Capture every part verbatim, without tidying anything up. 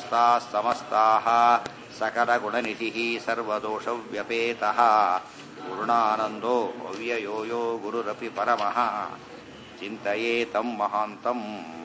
ಸಮಸ್ತಾಃ ಸಮಸ್ತಾಃ ಸಕಲಗುಣನಿಧಿಃ ಸರ್ವದೋಷವ್ಯಪೇತಃ ಪೂರ್ಣಾನಂದೋ ಅವ್ಯಯೋ ಯೋ ಗುರುರಪಿ ಪರಮಃ ಚಿಂತಯೇತಂ ಮಹಾಂತಂ.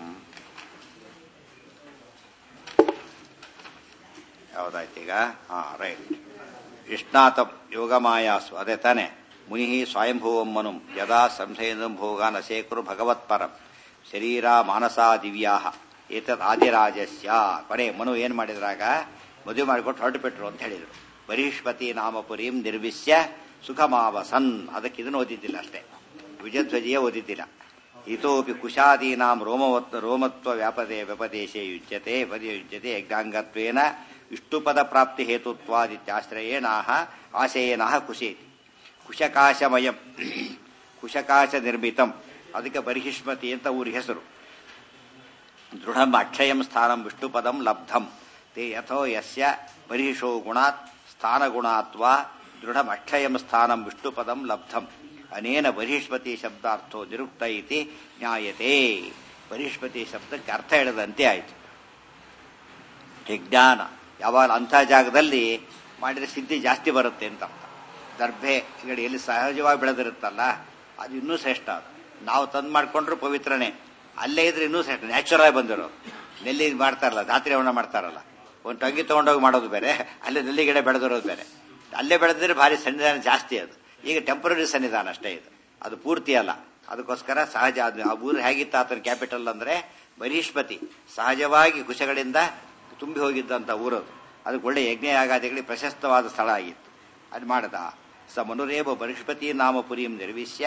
ಯಾವುದಾಯ್ತೀಗ? ಹಾ, ರೈಟ್. ಇಷ್ಣಾತಂ ಯೋಗಮಾಯಾಸು, ಅದೇ ತಾನೆ. ಮುನಿ ಸ್ವಯಂಭುವಂ ಮನುಂ ಯದಾ ಸಂಶಯಂ ಭೋಗಾನ್ ಅಶೇಕರು ಭಗವತ್ಪರಂ ಶರೀರ ಮಾನಸಾ ದಿವ್ಯಾ ಏತದ್ ಆದಿರಾಜಸ್ಯ. ಕೊನೆ ಮನು ಏನ್ ಮಾಡಿದ್ರಾಗ ಮದುವೆ ಮಾಡಿಕೊಟ್ಟು ಹೊರಟು ಬಿಟ್ರು ಅಂತ ಹೇಳಿದ್ರು. ಬರೀಷ್ಪತಿ ನಾಮಪುರೀಂ ನಿರ್ವಿಶ್ಯ ಸುಖಮಾವಸನ್. ಅದಕ್ಕೆ ಇದನ್ನು ಓದಿದ್ದಿಲ್ಲ ಅಷ್ಟೇ, ವಿಜಯಧ್ವಜಿಯೇ ಓದಿದ್ದಿಲ್ಲ. ಇತೋಪಿ ಕುಶಾದೀನಾಂ ರೋಮವತ್ ರೋಮತ್ವ ವ್ಯಾಪದೇ ವ್ಯಪದೇಶೇ ಯುಜ್ಯತೆ ಪದಯುಜ್ಯತೆ ಯಜ್ಞಾಂಗತ್ವೇನ ವಿಷ್ಣುಪದ ಪ್ರಾಪ್ತಿ ಹೇತುತ್ವಾದಿತ್ಯಾಶ್ರಯೇಣಾಹ ಆಶಯೇನಃ ಕುಶೇತಿ. ಕುಶಕಾಶಮಯಂ ಕುಶಕಾಶ ನಿರ್ಮಿತಂ, ಅದಕ್ಕೆ ಬರಿಹಿಷ್ಮತಿ ಅಂತ ಊರಿ ಹೆಸರು. ದೃಢಂ ಅಕ್ಷಯಂ ಸ್ಥಾನಂ ವಿಷ್ಣುಪದಂ ಲಬ್ಧಂ ತೇ ಯಥೋ ಯಸ್ಯ ಬರಿಹಿಷೋ ಗುಣಾತ್ ಸ್ಥಾನಗುಣಾತ್ವಾ ದೃಢಂ ಅಕ್ಷಯಂ ಸ್ಥಾನಂ ವಿಷ್ಣುಪದಂ ಲಬ್ಧಂ ಅನೇನ ಬರಿಹಿಷ್ಮತಿ ಶಬ್ದಾರ್ಥೋ ನಿರುಕ್ತ ಇತಿ ಜ್ಞಾಯತೆ. ಬರಿಹಿಷ್ಮತಿ ಶಬ್ದಕ್ಕೆ ಅರ್ಥ ಹೇಳದಂತೆ ಆಯಿತು. ವಿಜ್ಞಾನ ಯಾವಾಗ ಅಂಥ ಜಾಗದಲ್ಲಿ ಮಾಡಿದರೆ ಸಿದ್ಧಿ ಜಾಸ್ತಿ ಬರುತ್ತೆ ಅಂತ ಅರ್ಥ. ದರ್ಭೆ ಈಗ ಎಲ್ಲಿ ಸಹಜವಾಗಿ ಬೆಳೆದಿರುತ್ತಲ್ಲ ಅದು ಇನ್ನೂ ಶ್ರೇಷ್ಠ. ಅದು ನಾವು ತಂದು ಮಾಡ್ಕೊಂಡ್ರು ಪವಿತ್ರನೇ, ಅಲ್ಲೇ ಇದ್ರೆ ಇನ್ನೂ ಶ್ರೇಷ್ಠ. ನ್ಯಾಚುರಲ್ ಆಗಿ ಬಂದಿರೋ ನೆಲ್ಲಿ ಮಾಡ್ತಾರಲ್ಲ, ಜಾತ್ರೆ ಹವನ ಮಾಡ್ತಾರಲ್ಲ, ಒಂದು ಟಂಗಿ ತಗೊಂಡೋಗಿ ಮಾಡೋದು ಬೇರೆ, ಅಲ್ಲೇ ನೆಲ್ಲಿ ಗಿಡ ಬೆಳೆದಿರೋದು ಬೇರೆ. ಅಲ್ಲೇ ಬೆಳೆದಿದ್ರೆ ಭಾರಿ ಸನ್ನಿಧಾನ ಜಾಸ್ತಿ. ಅದು ಈಗ ಟೆಂಪರರಿ ಸನ್ನಿಧಾನ ಅಷ್ಟೇ, ಇದು ಅದು ಪೂರ್ತಿ ಅಲ್ಲ. ಅದಕ್ಕೋಸ್ಕರ ಸಹಜ ಆ ಊರು ಹೇಗಿತ್ತು ಆತನ ಕ್ಯಾಪಿಟಲ್ ಅಂದ್ರೆ ಬರಿಷ್ಪತಿ, ಸಹಜವಾಗಿ ಕುಶಗಳಿಂದ ತುಂಬಿ ಹೋಗಿದ್ದಂತ ಊರದು. ಅದಕ್ಕೆ ಒಳ್ಳೆ ಯಜ್ಞ ಯಾಗಾದಿಗಳಿಗೆ ಪ್ರಶಸ್ತವಾದ ಸ್ಥಳ ಆಗಿತ್ತು. ಅದು ಮಾಡದ ಸ ಮನುರೇವ ಬರಿಷ್ಪತಿ ನಾಮ ಪುರೀಂ ನಿರ್ವಿಶ್ಯ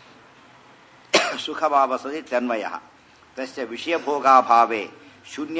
ಸುಖಭಾವಸದಿ ತನ್ಮಯ ತಸ್ಯ ವಿಷಯಭೋಗಾಭಾವೇ ಶೂನ್ಯ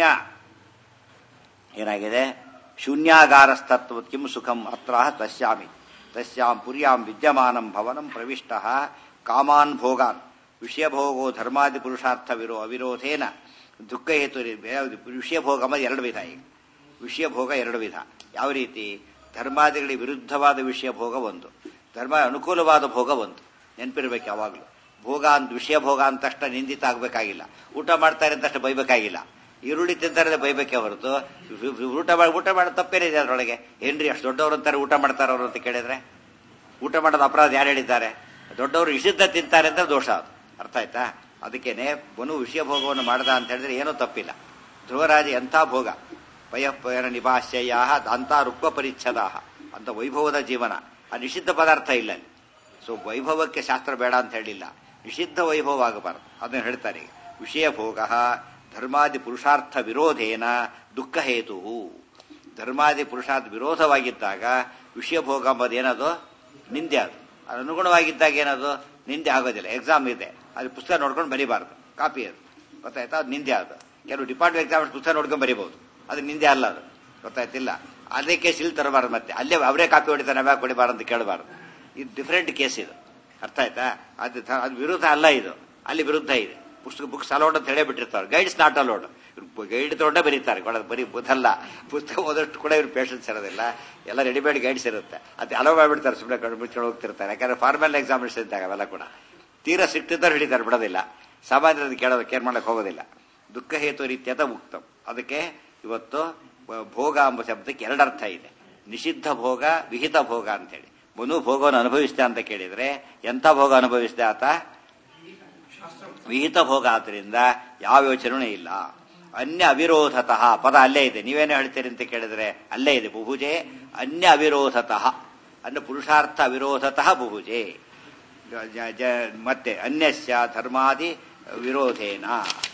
ಏನಾಗಿದೆ ಶೂನ್ಯಾಗಾರಸ್ತತ್ವ ಕಿಂ ಸುಖಂ ಅತ್ರ ತಸ್ಯಾಮಿ ತಸ್ಯಾಂ ಪುರ್ಯಾಂ ವಿದ್ಯಮಾನಂ ಭವನಂ ಪ್ರವಿಷ್ಟಃ ಕಾಮಾನ್ ಭೋಗಾನ್ ವಿಷಯಭೋಗೋ ಧರ್ಮಾದಿ ಪುರುಷಾರ್ಥ ವಿರೋ ಅವಿರೋಧೇನ ದುಃಖ ಹೇತು. ವಿಷಯಭೋಗ ಎಂಬುದು ಎರಡು ವಿಧ. ಈಗ ವಿಷಯಭೋಗ ಎರಡು ವಿಧ. ಯಾವ ರೀತಿ? ಧರ್ಮಾದಿಗಳಿಗೆ ವಿರುದ್ಧವಾದ ವಿಷಯ ಭೋಗ ಒಂದು, ಧರ್ಮ ಅನುಕೂಲವಾದ ಭೋಗ ಒಂದು. ನೆನಪಿರ್ಬೇಕು ಯಾವಾಗಲೂ. ಭೋಗ ಅಂತ ವಿಷಯ ಭೋಗ ಅಂತಷ್ಟ ನಿಂದಿತ ಆಗಬೇಕಾಗಿಲ್ಲ. ಊಟ ಮಾಡ್ತಾರೆ ಅಂತಷ್ಟು ಬೈಬೇಕಾಗಿಲ್ಲ. ಈರುಳ್ಳಿ ತಿಂತಾರೆ ಬೈಬೇಕೇ ಹೊರತು ಊಟ ಮಾಡಿ ಊಟ ಮಾಡೋದು ತಪ್ಪೇನಿದೆ ಅದರೊಳಗೆ. ಏನ್ರಿ ಅಷ್ಟು ದೊಡ್ಡವರು ಅಂತಾರೆ ಊಟ ಮಾಡ್ತಾರೆ ಅವರು ಅಂತ ಕೇಳಿದ್ರೆ, ಊಟ ಮಾಡೋದು ಅಪರಾಧ ಯಾರು ಹೇಳಿದ್ದಾರೆ? ದೊಡ್ಡವರು ನಿಷಿದ್ಧ ತಿಂತಾರೆ ಅಂತ ದೋಷ. ಅದು ಅರ್ಥ ಆಯ್ತಾ? ಅದಕ್ಕೇನೆ ಬನು ವಿಷಯ ಭೋಗವನ್ನು ಮಾಡದ ಅಂತ ಹೇಳಿದ್ರೆ ಏನೂ ತಪ್ಪಿಲ್ಲ. ಧ್ರುವರಾಜ ಎಂಥ ಭೋಗ, ಪಯಃಪಯನ ನಿಭಾಶ್ಯಯ ಅಂತ ರುಕ್ವ ಪರಿಚ್ಛದ ಅಂತ ವೈಭವದ ಜೀವನ. ಆ ನಿಷಿದ್ಧ ಪದಾರ್ಥ ಇಲ್ಲ ಅಲ್ಲಿ. ಸೊ ವೈಭವಕ್ಕೆ ಶಾಸ್ತ್ರ ಬೇಡ ಅಂತ ಹೇಳಿಲ್ಲ, ನಿಷಿದ್ಧ ವೈಭವ ಆಗಬಾರದು ಅದನ್ನು ಹೇಳ್ತಾರೆ. ವಿಷಯ ಭೋಗ ಧರ್ಮಾದಿ ಪುರುಷಾರ್ಥ ವಿರೋಧೇನ ದುಃಖ ಹೇತು. ಧರ್ಮಾದಿ ಪುರುಷಾರ್ಥ ವಿರೋಧವಾಗಿದ್ದಾಗ ವಿಷಯ ಭೋಗ ಎಂಬುದು ಏನದು? ನಿಂದೆ. ಅದು ಅದು ಅನುಗುಣವಾಗಿದ್ದಾಗ ಏನದು? ನಿಂದೆ ಆಗೋದಿಲ್ಲ. ಎಕ್ಸಾಮ್ ಇದೆ, ಅದು ಪುಸ್ತಕ ನೋಡ್ಕೊಂಡು ಬರೀಬಾರ್ದು, ಕಾಪಿ ಅದು ಗೊತ್ತಾಯ್ತಾ? ಅದು ನಿಂದೆ. ಅದು ಕೆಲವು ಡಿಪಾರ್ಟ್ಮೆಂಟ್ ಎಕ್ಸಾಮ್ ಪುಸ್ತಕ ನೋಡ್ಕೊಂಡು ಬರೀಬಹುದು, ಅದು ನಿಂದೆ ಅಲ್ಲ. ಅದು ಗೊತ್ತಾಯ್ತಿಲ್ಲ. ಅದೇ ಕೇಸ್ ಇಲ್ಲಿ ತರಬಾರ್ದು. ಮತ್ತೆ ಅಲ್ಲೇ ಅವರೇ ಕಾಪಿ ಹೊಡಿತಾರೆ, ನಾವ್ಯಾಕೆ ಹೊಡಿಬಾರ್ದು ಅಂತ ಕೇಳಬಾರ್ದು. ಇದು ಡಿಫರೆಂಟ್ ಕೇಸ್ ಇದು. ಅರ್ಥ ಆಯ್ತಾ? ಅದು ಅದು ವಿರುದ್ಧ ಅಲ್ಲ, ಇದು ಅಲ್ಲಿ ವಿರುದ್ಧ ಇದೆ. ಪುಸ್ತಕ ಬುಕ್ಸ್ ಅಲೋಡ್ ಅಂತ ಹೇಳೇ ಬಿಟ್ಟಿರ್ತಾರೆ. Guides not allowed. ಗೈಡ್ ತಗೊಂಡೇ ಬರೀತಾರೆ, ಬರೀ ಬುಧಲ್ಲ. ಪುಸ್ತಕ ಓದಷ್ಟು ಕೂಡ ಇವ್ರು ಪೇಷನ್ಸ್ ಇರೋದಿಲ್ಲ. ಎಲ್ಲ ರೆಡಿಮೇಡ್ ಗೈಡ್ಸ್ ಇರುತ್ತೆ, ಅದು ಅಲೋ ಮಾಡ್ಬಿಡ್ತಾರೆ. ಸುಮ್ಮನೆ ಕಣ್ಣು ಮುಚ್ಕೊಂಡು ಹೋಗ್ತಿರ್ತಾರೆ. ಯಾಕಂದ್ರೆ ಫಾರ್ಮಲ್ ಎಕ್ಸಾಮಿನೇಷನ್ ಇದ್ದಾಗ ಅವೆಲ್ಲ ಕೂಡ ತೀರಾ ಸಿಕ್ತಿದ್ದಾರೆ ಹಿಡಿತಾರೆ, ಬಿಡೋದಿಲ್ಲ. ಸಾಮಾನ್ಯರದ್ದು ಕೇಳೋದು ಕೇರ್ ಮಾಡಕ್ಕೆ ಹೋಗೋದಿಲ್ಲ. ದುಃಖ ಹೇತು ರೀತ್ಯದ ಉಕ್ತಂ. ಅದಕ್ಕೆ ಇವತ್ತು ಭೋಗ ಎಂಬ ಶಬ್ದಕ್ಕೆ ಎರಡು ಅರ್ಥ ಇದೆ. ನಿಷಿದ್ಧ ಭೋಗ, ವಿಹಿತ ಭೋಗ ಅಂತೇಳಿ. ಮನು ಭೋಗವನ್ನು ಅನುಭವಿಸಿದ ಅಂತ ಕೇಳಿದ್ರೆ ಎಂಥ ಭೋಗ ಅನುಭವಿಸಿದ ಆತ? ವಿಹಿತ ಭೋಗ. ಆದ್ರಿಂದ ಯಾವ ಯೋಚನೆ ಇಲ್ಲ. ಅನ್ಯ ಅವಿರೋಧತಃ ಪದ ಅಲ್ಲೇ ಇದೆ. ನೀವೇನೋ ಹೇಳ್ತೀರಿ ಅಂತ ಕೇಳಿದ್ರೆ ಅಲ್ಲೇ ಇದೆ. ಬುಭುಜೆ ಅನ್ಯ ಅವಿರೋಧತಃ, ಅನ್ನ ಪುರುಷಾರ್ಥ ಅವಿರೋಧತಃ ಬುಭುಜೆ. ಮತ್ತೆ ಅನ್ಯಸ್ಯ ಧರ್ಮಾದಿ ವಿರೋಧೇನ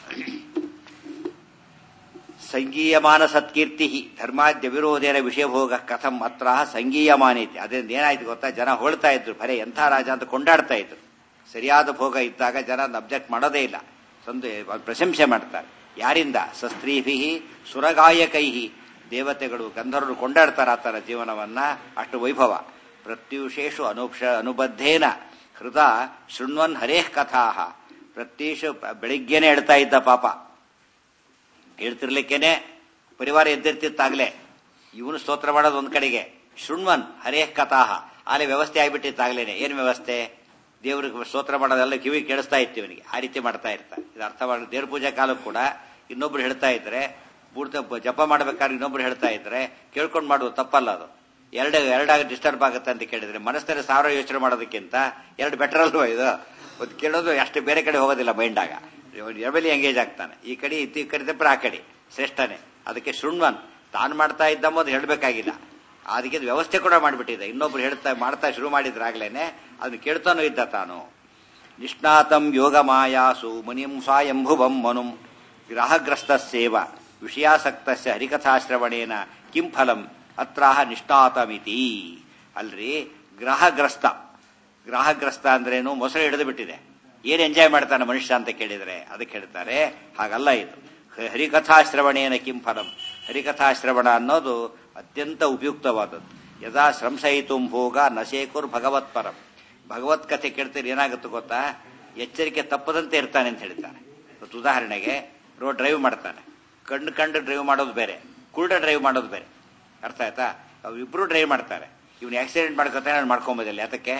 ಸಂಗೀಯಮಾನ ಸತ್ಕೀರ್ತಿ ಧರ್ಮಾದ್ಯ ವಿರೋಧೇನ ವಿಷಯಭೋಗ ಕಥಂ ಅತ್ರ ಸಂಗೀಯಮಾನೈತಿ. ಅದರಿಂದ ಏನಾಯ್ತು ಗೊತ್ತಾ? ಜನ ಹೊಳ್ತಾ ಇದ್ರು, ಬರೇ ಎಂಥ ರಾಜ ಅಂತ ಕೊಂಡಾಡ್ತಾ ಇದ್ರು. ಸರಿಯಾದ ಭೋಗ ಇದ್ದಾಗ ಜನ ಅಬ್ಜೆಕ್ಟ್ ಮಾಡೋದೇ ಇಲ್ಲ, ಸಂದು ಪ್ರಶಂಸೆ ಮಾಡ್ತಾರೆ. ಯಾರಿಂದ? ಸಸ್ತ್ರೀಭಿ ಸುರಗಾಯಕೈ, ದೇವತೆಗಳು ಗಂಧರ್ವರು ಕೊಂಡಾಡ್ತಾರೆ ಆತನ ಜೀವನವನ್ನ. ಅಷ್ಟು ವೈಭವ. ಪ್ರತ್ಯೂಷೇಷು ಅನುಕ್ಷ ಅನುಬದ್ಧೇನ ಹೃದ ಶೃಣ್ವನ್ ಹರೇಃ ಕಥಾ. ಪ್ರತ್ಯೂಷ ಬೆಳಿಗ್ಗೆನೆ ಹೇಳ್ತಾ ಇದ್ದ ಪಾಪ, ಹೇಳ್ತಿರ್ಲಿಕ್ಕೇನೆ ಪರಿವಾರ ಎದ್ದಿರ್ತಿತ್ತಾಗ್ಲೇ. ಇವನು ಸ್ತೋತ್ರ ಮಾಡೋದು ಒಂದ್ ಕಡೆಗೆ, ಶೃಣ್ವನ್ ಹರೇಃ ಕಥಾ ಆಲೆ ವ್ಯವಸ್ಥೆ ಆಗಿಬಿಟ್ಟಿತ್ತಾಗ್ಲೇನೆ. ಏನ್ ವ್ಯವಸ್ಥೆ? ದೇವ್ರಿಗೆ ಸ್ತೋತ್ರ ಮಾಡೋದೆಲ್ಲ ಕಿವಿ ಕೇಳಿಸ್ತಾ ಇತ್ತು ಇವನಿಗೆ. ಆ ರೀತಿ ಮಾಡ್ತಾ ಇರ್ತಾರೆ. ಇದು ಅರ್ಥ ಮಾಡಿ ದೇವ್ರ ಪೂಜಾ ಕಾಲಕ್ಕೆ ಕೂಡ ಇನ್ನೊಬ್ರು ಹೇಳ್ತಾ ಇದ್ರೆ ಪೂರ್ತಿ ಜಪ ಮಾಡ್ಬೇಕಾದ್ರೆ ಇನ್ನೊಬ್ರು ಹೇಳ್ತಾ ಇದ್ರೆ ಕೇಳ್ಕೊಂಡು ಮಾಡುವುದು ತಪ್ಪಲ್ಲ ಅದು. ಎರಡು ಎರಡಾಗ ಡಿಸ್ಟರ್ಬ್ ಆಗುತ್ತೆ ಅಂತ ಕೇಳಿದ್ರೆ ಮನಸ್ಸಲ್ಲಿ ಸಾವಿರ ಯೋಚನೆ ಮಾಡೋದಕ್ಕಿಂತ ಎರಡು ಬೆಟರ್ ಅಲ್ವಾ ಇದು. ಒಂದು ಕೇಳೋದು ಅಷ್ಟು ಬೇರೆ ಕಡೆ ಹೋಗೋದಿಲ್ಲ ಮೈಂಡಾಗ, ಎಬಲಿ ಎಂಗೇಜ್ ಆಗ್ತಾನೆ. ಈ ಕಡೆ ಈ ಕಡೆ ತಪ್ಪರೆ ಆ ಕಡೆ ಶ್ರೇಷ್ಠನೇ. ಅದಕ್ಕೆ ಶೃಣ್ವನ್ ತಾನು ಮಾಡ್ತಾ ಇದ್ದಮ್ಮದು ಹೇಳಬೇಕಾಗಿಲ್ಲ, ಅದಕ್ಕೆ ವ್ಯವಸ್ಥೆ ಕೂಡ ಮಾಡಿಬಿಟ್ಟಿದೆ. ಇನ್ನೊಬ್ರು ಹೇಳ್ತಾ ಮಾಡ್ತಾ ಶುರು ಮಾಡಿದ್ರಾಗ್ಲೇನೆ ಅದನ್ನ ಕೇಳ್ತಾನೂ ಇದ್ದ ತಾನು. ನಿಷ್ಣಾತಂ ಯೋಗ ಮಾಯಾಸು ಮುನಿಂ ಸ್ವಾಯಂಭುವಂ ಮನುಂ ಗ್ರಹಗ್ರಸ್ತ ಸೇವ ವಿಷಯಾಸಕ್ತಸ್ಯ ಹರಿಕಥಾಶ್ರವಣೇನ ಕಿಂ ಫಲಂ ಅತ್ರಾಹ ನಿಷ್ಣಾತಮಿತಿ. ಅಲ್ರಿ ಗ್ರಹಗ್ರಸ್ತ, ಗ್ರಹಗ್ರಸ್ತ ಅಂದ್ರೇನು? ಮೊಸಳೆ ಹಿಡಿದು ಬಿಟ್ಟಿದೆ, ಏನ್ ಎಂಜಾಯ್ ಮಾಡ್ತಾನೆ ಮನುಷ್ಯ ಅಂತ ಕೇಳಿದ್ರೆ ಅದಕ್ಕೆ ಹೇಳ್ತಾರೆ ಹಾಗಲ್ಲ ಇದು. ಹರಿಕಥಾಶ್ರವಣೇನ ಕಿಂ ಫಲಂ, ಹರಿಕಥಾಶ್ರವಣ ಅನ್ನೋದು ಅತ್ಯಂತ ಉಪಯುಕ್ತವಾದದ್ದು. ಯದಾ ಶ್ರಂಸಯಿತು ಭೋಗ ನಶೇಕುರ್ ಭಗವತ್ ಪರಂ. ಭಗವತ್ ಕಥೆ ಕೇಳ್ತೀರಿ ಏನಾಗುತ್ತೆ ಗೊತ್ತಾ? ಎಚ್ಚರಿಕೆ ತಪ್ಪದಂತೆ ಇರ್ತಾನೆ ಅಂತ ಹೇಳ್ತಾನೆ. ಇವತ್ತು ಉದಾಹರಣೆಗೆ ರೋಡ್ ಡ್ರೈವ್ ಮಾಡ್ತಾನೆ, ಕಣ್ಣು ಕಂಡು ಡ್ರೈವ್ ಮಾಡೋದು ಬೇರೆ, ಕುರುಡ ಡ್ರೈವ್ ಮಾಡೋದು ಬೇರೆ. ಅರ್ಥ ಆಯ್ತಾ? ಇಬ್ರು ಡ್ರೈವ್ ಮಾಡ್ತಾರೆ. ಇವನು ಆಕ್ಸಿಡೆಂಟ್ ಮಾಡ್ಕೊತಾನೆ, ನಾನು ಮಾಡ್ಕೊಂಬೋದಿಲ್ಲ. ಯಾತಕ್ಕೆ?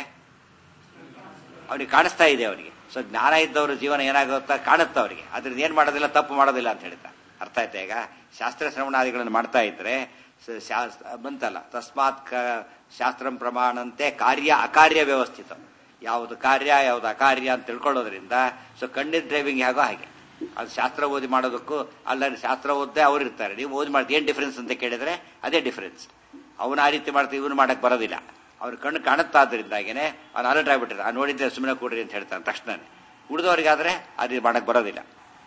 ಅವನಿಗೆ ಕಾಣಿಸ್ತಾ ಇದೆ. ಅವನಿಗೆ ಸೊ ಜ್ಞಾನ ಇದ್ದವ್ರ ಜೀವನ ಏನಾಗುತ್ತಾ ಕಾಣುತ್ತೆ ಅವರಿಗೆ. ಅದ್ರದ್ದು ಏನ್ ಮಾಡೋದಿಲ್ಲ, ತಪ್ಪು ಮಾಡೋದಿಲ್ಲ ಅಂತ ಹೇಳ್ತಾ. ಅರ್ಥ ಆಯ್ತಾ? ಈಗ ಶಾಸ್ತ್ರ ಶ್ರವಣಾದಿಗಳನ್ನು ಮಾಡ್ತಾ ಇದ್ರೆ ಬಂತಲ್ಲ, ತಸ್ಮಾತ್ ಶಾಸ್ತ್ರಂ ಪ್ರಮಾಣಂತೆ ಕಾರ್ಯ ಅಕಾರ್ಯ ವ್ಯವಸ್ಥಿತ. ಯಾವುದು ಕಾರ್ಯ ಯಾವುದು ಅಕಾರ್ಯ ಅಂತ ತಿಳ್ಕೊಳ್ಳೋದ್ರಿಂದ ಸೊ ಕಣ್ಣಿನ ಡ್ರೈವಿಂಗ್ ಹೇಗೋ ಹಾಗೆ ಅದು ಶಾಸ್ತ್ರ ಓದಿ ಮಾಡೋದಕ್ಕೂ ಅಲ್ಲ. ಶಾಸ್ತ್ರ ಓದ್ದೆ ಅವ್ರು ಇರ್ತಾರೆ, ನೀವು ಓದಿ ಮಾಡ್ತೀವಿ, ಏನ್ ಡಿಫರೆನ್ಸ್ ಅಂತ ಕೇಳಿದ್ರೆ ಅದೇ ಡಿಫರೆನ್ಸ್. ಅವನು ಆ ರೀತಿ ಮಾಡ್ತೀವಿ, ಇವನು ಮಾಡಕ್ ಬರೋದಿಲ್ಲ. ಅವ್ರ ಕಣ್ಣು ಕಾಣುತ್ತಾದ್ರಿಂದಾಗೇನೆ ಅವ್ನು ಅಲರ್ಟ್ ಆಗ್ಬಿಟ್ಟಿರ್ತಾರೆ. ಆ ನೋಡಿದ್ರೆ ಸುಮ್ಮನೆ ಕೊಡ್ರಿ ಅಂತ ಹೇಳ್ತಾನೆ ತಕ್ಷಣನೇ. ಉಳಿದವರಿಗಾದ್ರೆ ಅದು ಮಾಡಕ್ ಬರೋದಿಲ್ಲ.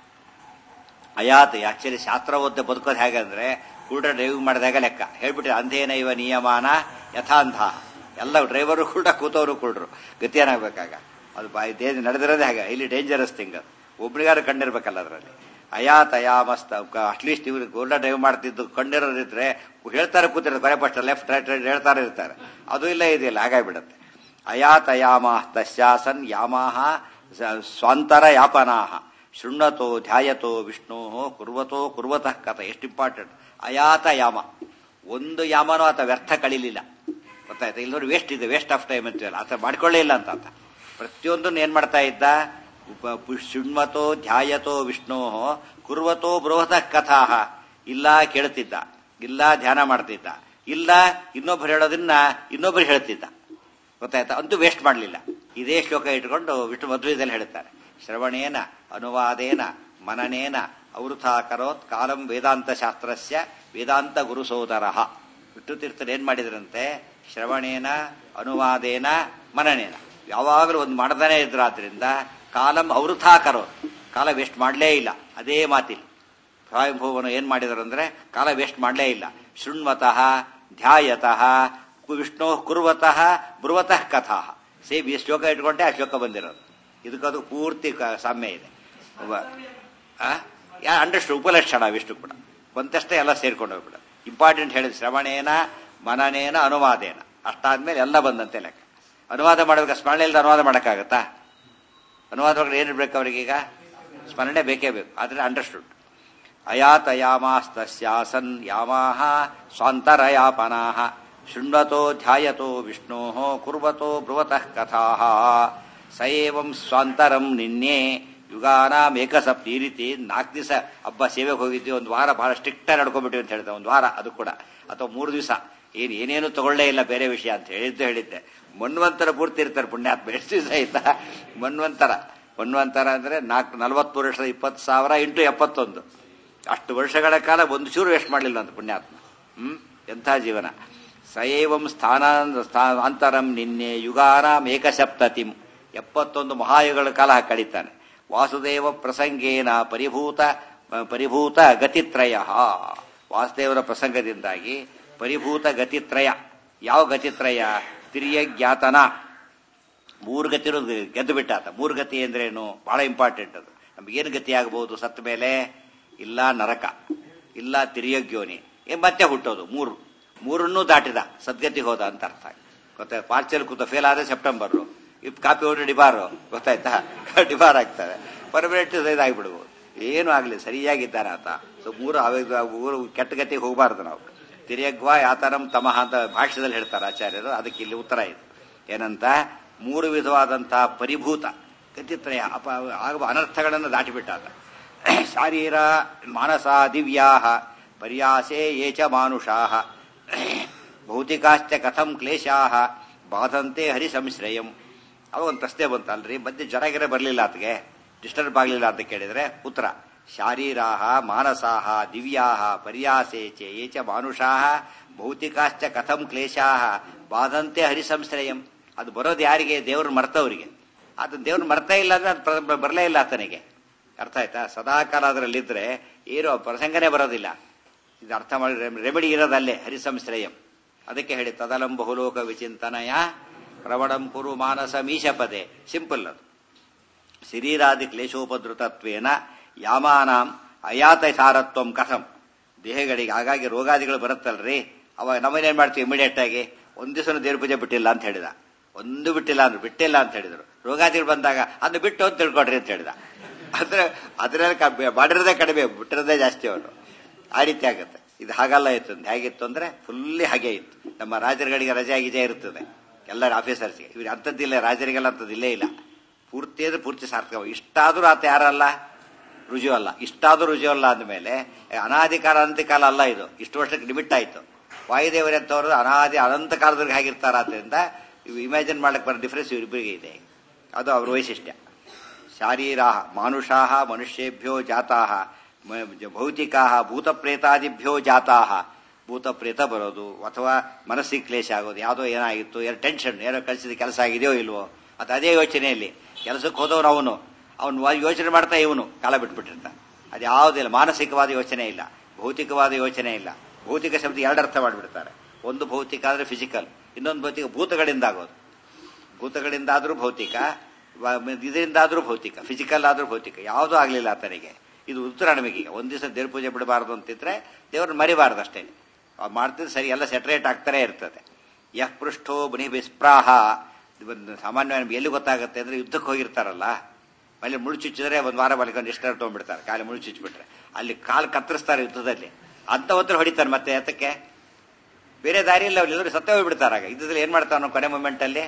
ಅಯಾತ ಆಕ್ಚುಲಿ ಶಾಸ್ತ್ರ ಓದ್ದೆ ಬದುಕೋದು ಹೇಗೆ ಅಂದ್ರೆ ಕೂಡ ಡ್ರೈವಿಂಗ್ ಮಾಡಿದಾಗ ಲೆಕ್ಕ ಹೇಳ್ಬಿಟ್ರೆ ಅಂಧೇನ ಇವ ನಿಯಮಾನ ಯಥಾಂಧ. ಎಲ್ಲ ಡ್ರೈವರು ಕೂಡ ಕೂತವರು ಕೂಡ್ರು ಗತಿ ಏನಾಗಬೇಕಾಗ ಅದು ಬಾಯಿ ನಡೆದಿರೋದೇ ಹಾಗೆ. ಇಲ್ಲಿ ಡೇಂಜರಸ್ ಥಿಂಗ್ ಅದು. ಒಬ್ರಿಗಾರು ಕಣ್ಣಿರ್ಬೇಕಲ್ಲ ಅದರಲ್ಲಿ. ಅಯಾತ ಅಯಾಮಸ್ತ ಅಟ್ಲೀಸ್ಟ್ ಇವ್ರು ಗೋಲ್ಡ ಡ್ರೈವ್ ಮಾಡ್ತಿದ್ದು ಕಣ್ಣಿರೋದಿದ್ರೆ ಹೇಳ್ತಾರೆ ಕೂತಿರ್ತಾರೆ, ಕೊನೆ ಪಕ್ಷ ಲೆಫ್ಟ್ ರೈಟ್ ರೈಟ್ ಹೇಳ್ತಾರೆ ಇರ್ತಾರೆ. ಅದು ಇಲ್ಲ ಇದಿಲ್ಲ, ಹಾಗಾಗ್ಬಿಡುತ್ತೆ. ಅಯಾತ ಯಾಮ ತಸ್ಯಾಸನ್ ಯಾಮಾಹ ಸ್ವಾಂತರ ಯಾಪನಾಹ ಶೃಣ್ವತೋ ಧ್ಯಾಯತೋ ವಿಷ್ಣು ಕುರ್ವತೋ ಕುರ್ವತಃ ಕಥ. ಎಷ್ಟು ಇಂಪಾರ್ಟೆಂಟ್. ಅಯಾತ ಯಾಮ, ಒಂದು ಯಾಮನೋ ಆತ ವ್ಯರ್ಥ ಕಳಿಲಿಲ್ಲ. ಗೊತ್ತಾಯ್ತಾ? ಇಲ್ಲದವ್ರು ವೇಸ್ಟ್ ಇದೆ, ವೇಸ್ಟ್ ಆಫ್ ಟೈಮ್ ಅಂತೀವಲ್ಲ, ಆತ ಮಾಡ್ಕೊಳ್ಳೇ ಇಲ್ಲ ಅಂತ ಆತ ಪ್ರತಿಯೊಂದನ್ನು ಏನ್ ಮಾಡ್ತಾ ಇದ್ದ? ಶೃಣ್ವತೋ ಧ್ಯಾಯತೋ ವಿಷ್ಣು ಕುರ್ವತೋ ಬೃಹತಃ ಕಥಾ. ಇಲ್ಲ ಕೇಳ್ತಿದ್ದ, ಇಲ್ಲ ಧ್ಯಾನ ಮಾಡ್ತಿದ್ದ, ಇಲ್ಲ ಇನ್ನೊಬ್ರು ಹೇಳೋದನ್ನ ಇನ್ನೊಬ್ರು ಹೇಳ್ತಿದ್ದ. ಗೊತ್ತಾಯ್ತಾ? ಅಂತೂ ವೇಸ್ಟ್ ಮಾಡಲಿಲ್ಲ. ಇದೇ ಶ್ಲೋಕ ಇಟ್ಕೊಂಡು ವಿಷ್ಣು ಮಧ್ವದಲ್ಲಿ ಹೇಳ್ತಾರೆ, ಶ್ರವಣೇನ ಅನುವಾದೇನ ಮನನೇನ ಅವೃಥಾ ಕರೋತ್ ಕಾಲಂ ವೇದಾಂತ ಶಾಸ್ತ್ರಸ್ಯ ವೇದಾಂತ ಗುರು ಸೋದರ. ವಿಷ್ಣು ತೀರ್ಥರು ಏನ್ ಮಾಡಿದ್ರಂತೆ? ಶ್ರವಣೇನ ಅನುವಾದೇನ ಮನನೇನ ಯಾವಾಗಲೂ ಒಂದು ಮಾಡ್ತಾನೆ ಇದ್ರಾದ್ರಿಂದ ಕಾಲಂ ಅವೃಥಾ ಕರೋತ್, ಕಾಲ ವೇಸ್ಟ್ ಮಾಡಲೇ ಇಲ್ಲ. ಅದೇ ಮಾತಿಲ್ಲ ಸ್ವಯಂಭೂವನು ಏನ್ ಮಾಡಿದಾರಂದ್ರೆ ಕಾಲ ವೇಸ್ಟ್ ಮಾಡಲೇ ಇಲ್ಲ. ಶೃಣ್ವತಃ ಧ್ಯಾಯತಃ ವಿಷ್ಣು ಕುರ್ವತಃ ಬ್ರುವತಃ ಕಥಾ. ಸೇಮ್ ಈ ಶ್ಲೋಕ ಇಟ್ಕೊಂಡೆ ಆ ಶ್ಲೋಕ ಬಂದಿರೋದು. ಇದಕ್ಕದು ಪೂರ್ತಿ ಸಾಮ್ಯ ಇದೆ. ಅಂಡರ್ಸ್ಟು ಉಪಲಕ್ಷಣ ವಿಷ್ಣು ಕೂಡ ಬಂತಷ್ಟೇ ಎಲ್ಲ ಸೇರ್ಕೊಂಡು ಹೋಗ್ಬಿಡ. ಇಂಪಾರ್ಟೆಂಟ್ ಹೇಳಿದ ಶ್ರವಣೇನ ಮನನೇನ ಅನುವಾದೇನ ಅಷ್ಟಾದ್ಮೇಲೆ ಎಲ್ಲ ಬಂದಂತೆ ಲೆಕ್ಕ. ಅನುವಾದ ಮಾಡಬೇಕು, ಸ್ಮರಣೆ ಇಲ್ಲದೆ ಅನುವಾದ ಮಾಡೋಕ್ಕಾಗತ್ತಾ? ಅನುವಾದಗಳು ಏನಿರ್ಬೇಕು ಅವರಿಗೀಗ? ಸ್ಮರಣೆ ಬೇಕೇ ಬೇಕು. ಆದ್ರೆ ಅಂಡರ್ಸ್ಟುಡ್. ಅಯಾತ ಯಾಮಾಸ್ತಸ್ಯಾಸನ್ ಯಾಮಾಹ ಸ್ವಾಂತರ ಯಾಪನಾಹ ಶೃಣ್ವತೋ ಧ್ಯಾಯತೋ ವಿಷ್ಣೋ ಕುರ್ವತೋ ಬ್ರುವತಃ ಕಥಾ ಸಯೇವಂ ಸ್ವಾಂತರಂ ನಿನ್ನೆ ಯುಗಾನಾಂ ಏಕಸಪ್ತಿ. ಈ ರೀತಿ ನಾಲ್ಕು ದಿವಸ ಹಬ್ಬ ಸೇವೆಗೆ ಹೋಗಿದ್ವಿ, ಒಂದು ವಾರ ಬಹಳ ಸ್ಟ್ರಿಕ್ಟ್ ಆಗಿ ನಡ್ಕೊಂಡ್ಬಿಟ್ವಿ ಅಂತ ಹೇಳ್ದೆ. ಒಂದು ವಾರ ಅದು ಕೂಡ, ಅಥವಾ ಮೂರು ದಿವಸ ಏನು ಏನೇನು ತಗೊಳ್ಳೇ ಇಲ್ಲ ಬೇರೆ ವಿಷಯ ಅಂತ ಹೇಳಿದ್ದು ಹೇಳಿದ್ದೆ. ಮನ್ವಂತರ ಪೂರ್ತಿ ಇರ್ತಾರೆ ಪುಣ್ಯಾತ್ಮ. ಎಷ್ಟು ದಿವಸ ಆಯ್ತಾ ಮನ್ವಂತರ? ಮನ್ವಂತರ ಅಂದ್ರೆ ನಾಲ್ಕು ನಲ್ವತ್ತು ವರ್ಷದ ಇಪ್ಪತ್ತು ಸಾವಿರ ಇಂಟು ಎಪ್ಪತ್ತೊಂದು ಅಷ್ಟು ವರ್ಷಗಳ ಕಾಲ ಒಂದು ಚೂರು ವೇಸ್ಟ್ ಮಾಡಲಿಲ್ಲ ಅಂತ ಪುಣ್ಯಾತ್ಮ. ಹ್ಮ್ ಎಂಥ ಜೀವನ. ಸಯೇವಂ ಸ್ಥಾನ ಅಂತರಂ ನಿನ್ನೆ ಯುಗಾನಾಂ ಏಕಸಪ್ತತಿಂ. ಎಪ್ಪತ್ತೊಂದು ಮಹಾಯುಗಳ ಕಾಲ ಕಳೀತಾನೆ. ವಾಸುದೇವ ಪ್ರಸಂಗೇನ ಪರಿಭೂತ ಪರಿಭೂತ ಗತಿತ್ರಯ. ವಾಸುದೇವರ ಪ್ರಸಂಗದಿಂದಾಗಿ ಪರಿಭೂತ ಗತಿತ್ರಯ. ಯಾವ ಗತಿತ್ರಯ? ತಿರಿಯ ಜ್ಞಾತನ. ಮೂರು ಗತಿ ಗೆದ್ದು ಬಿಟ್ಟಾತ. ಮೂರು ಗತಿ ಅಂದ್ರೇನು? ಬಹಳ ಇಂಪಾರ್ಟೆಂಟ್ ಅದು. ನಮ್ಗೇನು ಗತಿ ಆಗಬಹುದು ಸತ್ತ ಮೇಲೆ? ಇಲ್ಲ ನರಕ, ಇಲ್ಲ ತಿರಿಯಗ್ಯೋನಿ, ಮತ್ತೆ ಹುಟ್ಟೋದು. ಮೂರು ಮೂರನ್ನೂ ದಾಟಿದ ಸದ್ಗತಿ ಹೋದ ಅಂತ ಅರ್ಥ. ಗೊತ್ತಾಯ್ತು? ಪಾರ್ಚಲ್ ಕೂತ ಫೇಲ್ ಆದ್ರೆ ಸೆಪ್ಟೆಂಬರ್, ಕಾಪಿ ಹೊಡಿ ಡಿಬಾರು. ಗೊತ್ತಾಯ್ತಾ? ಡಿಬಾರ್ ಆಗ್ತಾರೆ, ಪರ್ಮನೆಂಟ್ ಇದಾಗ್ಬಿಡ್ಬೋದು. ಏನು ಆಗ್ಲಿ ಸರಿಯಾಗಿದ್ದಾನೆ ಆತ. ಸೊ ಮೂರು ಊರು ಕೆಟ್ಟ ಗತಿಗೆ ಹೋಗಬಾರ್ದು ನಾವು. ತಿರಿಯಗ್ವಾ ಯಾತನಂ ತಮಃ ಅಂತ ಭಾಷ್ಯದಲ್ಲಿ ಹೇಳ್ತಾರೆ ಆಚಾರ್ಯರು. ಅದಕ್ಕೆ ಇಲ್ಲಿ ಉತ್ತರ ಇದೆ ಏನಂತ? ಮೂರು ವಿಧವಾದಂತಹ ಪರಿಭೂತ ಗತಿತ್ರಯ ಆಗುವ ಅನರ್ಥಗಳನ್ನು ದಾಟಿಬಿಟ್ಟಾತ. ಶಾರೀರ ಮಾನಸ ದಿವ್ಯಾ ಪರ್ಯಾಸೆ ಯೇ ಚ ಮಾನುಷಾಃ ಭೌತಿಕಾಶ್ಚ ಕಥಂ ಕ್ಲೇಶಾಃ ಬಾಧಂತೆ ಹರಿ ಸಂಶ್ರಯಂ. ಅವಾಗ ಒಂದು ಪ್ರಶ್ನೆ ಬಂತಲ್ರಿ, ಮಧ್ಯೆ ಜ್ವರಗಿರ ಬರಲಿಲ್ಲ ಆತಗೆ, ಡಿಸ್ಟರ್ಬ್ ಆಗಲಿಲ್ಲ ಅಂತ ಕೇಳಿದ್ರೆ ಉತ್ತರ ಶಾರೀರಾಹ ಮಾನಸಾಹ ದಿವ್ಯಾಹ ಪರ್ಯಾಸೆ ಚ ಯೇ ಚ ಮಾನುಷಾಃ ಭೌತಿಕಾಶ್ಚ ಕಥಂ ಕ್ಲೇಶಾಃ ಬಾಧಂತೆ ಹರಿ ಸಂಶ್ರಯಂ. ಅದು ಬರೋದು ಯಾರಿಗೆ? ದೇವ್ರನ್ನ ಮರ್ತವರಿಗೆ. ಅದು ದೇವ್ರನ್ನ ಮರ್ತಾ ಇಲ್ಲ ಅಂದ್ರೆ ಅದು ಬರಲೇ ಇಲ್ಲ ಆತನಿಗೆ. ಅರ್ಥ ಆಯ್ತಾ? ಸದಾಕಾಲ ಅದರಲ್ಲಿದ್ರೆ ಏನೋ ಪ್ರಸಂಗನೇ ಬರೋದಿಲ್ಲ. ಇದು ಅರ್ಥ ಮಾಡಿ ರೆಮಿಡಿ ಇರೋದಲ್ಲೇ ಹರಿಸಂಶ್ರಯಂ. ಅದಕ್ಕೆ ಹೇಳಿ ತದಲಂ ಬಹುಲೋಕ ವಿಚಿಂತನಯ ಪ್ರವಣಂ ಕುರು ಮಾನಸ ಮೀಶಪದೆ. ಸಿಂಪಲ್ ಅದು. ಶರೀರಾದಿ ಕ್ಲೇಶೋಪದ್ರುತತ್ವೇನ ಯಾಮಾನಾಂ ಅಯಾತ ಸಾರತ್ವಂ ಕಥಂ. ದೇಹಗಳಿಗೆ ಹಾಗಾಗಿ ರೋಗಾದಿಗಳು ಬರುತ್ತಲ್ರಿ, ಅವಾಗ ನಮ್ಮನೇನ್ ಮಾಡ್ತೀವಿ ಇಮಿಡಿಯೇಟ್ ಆಗಿ ಒಂದ್ ದಿವಸ ದೇವ್ರ ಪೂಜೆ ಬಿಟ್ಟಿಲ್ಲ ಅಂತ ಹೇಳಿದ, ಒಂದು ಬಿಟ್ಟಿಲ್ಲ ಅಂದ್ರು ಬಿಟ್ಟಿಲ್ಲ ಅಂತ ಹೇಳಿದ್ರು. ರೋಗಾದಿಗಳು ಬಂದಾಗ ಅದನ್ನ ಬಿಟ್ಟು ಅಂತ ತಿಳ್ಕೊಡ್ರಿ ಅಂತ ಹೇಳಿದ. ಅಂದ್ರೆ ಅದ್ರಲ್ಲಿ ಮಾಡಿರೋದೇ ಕಡಿಮೆ, ಬಿಟ್ಟಿರೋದೇ ಜಾಸ್ತಿ ಅವರು. ಆ ರೀತಿ ಆಗುತ್ತೆ. ಇದು ಹಾಗಲ್ಲ ಇತ್ತು. ಹೇಗಿತ್ತು ಅಂದ್ರೆ ಫುಲ್ಲಿ ಹಾಗೆ ಇತ್ತು. ನಮ್ಮ ರಾಜರುಗಳಿಗೆ ರಜೆ ಗಿಜೆ ಇರ್ತದೆ ಎಲ್ಲರ ಆಫೀಸರ್ಸ್ಗೆ. ಇವ್ರು ಅಂಥದ್ದಿಲ್ಲ, ರಾಜರಿಗೆಲ್ಲ ಅಂಥದ್ದಿಲ್ಲೇ ಇಲ್ಲ. ಪೂರ್ತಿ ಅಂದ್ರೆ ಪೂರ್ತಿ ಸಾರ್ಥಕ. ಇಷ್ಟಾದ್ರೂ ಆತ ಯಾರಲ್ಲ, ರುಜು ಅಲ್ಲ. ಇಷ್ಟಾದ್ರೂ ರುಜು ಅಲ್ಲ ಅಂದಮೇಲೆ ಅನಾದಿಕಾಲ ಅನಂತಕಾಲ ಅಲ್ಲ ಇದು. ಇಷ್ಟು ವರ್ಷಕ್ಕೆ ಲಿಮಿಟ್ ಆಯ್ತು. ವಾಯುದೇವರಂತವರು ಅನಾದಿ ಅನಂತ ಕಾಲದವರೆಗೆ ಆಗಿರ್ತಾರ. ಆದ್ರಿಂದ ಇವು ಇಮ್ಯಾಜಿನ್ ಮಾಡಕ್ ಬರೋ ಡಿಫರೆನ್ಸ್ ಇವರಿಬ್ಬರಿಗೆ ಇದೆ. ಅದು ಅವ್ರ ವೈಶಿಷ್ಟ್ಯ. ಶಾರೀರಾ ಮಾನುಷಾಹ ಮನುಷ್ಯೇಭ್ಯೋ ಜಾತಾಹ ಭೌತಿಕಾ ಭೂತ ಪ್ರೇತಾದಿಭ್ಯೋ ಜಾತಾಹ. ಭೂತ ಪ್ರೇತ ಬರೋದು ಅಥವಾ ಮನಸ್ಸಿಗೆ ಕ್ಲೇಶ ಆಗೋದು, ಯಾವುದೋ ಏನಾಗಿತ್ತು, ಏನೋ ಟೆನ್ಷನ್, ಏನೋ ಕಳಿಸಿದ ಕೆಲಸ ಆಗಿದೆಯೋ ಇಲ್ವೋ, ಅದು ಅದೇ ಯೋಚನೆಯಲ್ಲಿ ಕೆಲಸಕ್ಕೆ ಹೋದವನು ಅವನು ಅವನು ಯೋಚನೆ ಮಾಡ್ತಾ ಇವನು ಕಾಲ ಬಿಟ್ಬಿಟ್ಟಿರ್ತ. ಅದು ಯಾವುದಿಲ್ಲ. ಮಾನಸಿಕವಾದ ಯೋಚನೆ ಇಲ್ಲ, ಭೌತಿಕವಾದ ಯೋಚನೆ ಇಲ್ಲ. ಭೌತಿಕ ಶಬ್ದ ಎರಡು ಅರ್ಥ ಮಾಡಿಬಿಡ್ತಾರೆ. ಒಂದು ಭೌತಿಕ ಆದ್ರೆ ಫಿಸಿಕಲ್, ಇನ್ನೊಂದು ಭೌತಿಕ ಭೂತಗಳಿಂದ ಆಗೋದು. ಭೂತಗಳಿಂದಾದ್ರೂ ಭೌತಿಕ, ಇದರಿಂದಾದ್ರೂ ಭೌತಿಕ, ಫಿಸಿಕಲ್ ಆದ್ರೂ ಭೌತಿಕ. ಯಾವುದೂ ಆಗ್ಲಿಲ್ಲ ಆತನಿಗೆ. ಇದು ಉತ್ತರ ನಮಗೀಗ. ಒಂದ್ ದಿವಸ ದೇವ್ರ ಪೂಜೆ ಬಿಡಬಾರ್ದು ಅಂತಿದ್ರೆ ದೇವ್ರನ್ನ ಮರಿಬಾರ್ದು ಅಷ್ಟೇ. ಮಾಡ್ತಿದ್ರೆ ಸರಿ, ಎಲ್ಲ ಸೆಟರೇಟ್ ಆಗ್ತಾನೆ ಇರ್ತದೆ. ಯಹ್ ಪೃಷ್ಠೋ ಬುನಿ ವಿಸ್ಪ್ರಾಹ. ಸಾಮಾನ್ಯವಾಗಿ ಎಲ್ಲಿ ಗೊತ್ತಾಗುತ್ತೆ ಅಂದ್ರೆ ಯುದ್ಧಕ್ಕೆ ಹೋಗಿರ್ತಾರಲ್ಲ, ಅಲ್ಲಿ ಮುಳು ಚುಚ್ಚಿದ್ರೆ ಒಂದ್ ವಾರ ಬಳಿಕ ಡಿಸ್ಟರ್ಬ್ ತಗೊಂಡ್ಬಿಡ್ತಾರೆ. ಕಾಲಿ ಮುಳು ಚುಚ್ಚಿಬಿಟ್ರೆ ಅಲ್ಲಿ ಕಾಲು ಕತ್ತರಿಸ್ತಾರೆ ಯುದ್ಧದಲ್ಲಿ. ಅಂತ ಹೊತ್ತು ಹೊಡಿತಾರೆ ಮತ್ತೆ ಎತ್ತಕ್ಕೆ. ಬೇರೆ ದಾರಿ ಇಲ್ಲ, ಅವ್ರು ಎಲ್ಲರೂ ಸತ್ತ ಹೋಗ್ಬಿಡ್ತಾರಾಗ. ಯುದ್ಧದಲ್ಲಿ ಏನ್ ಮಾಡ್ತಾವ ಕೊನೆ ಮೂಮೆಂಟ್ ಅಲ್ಲಿ?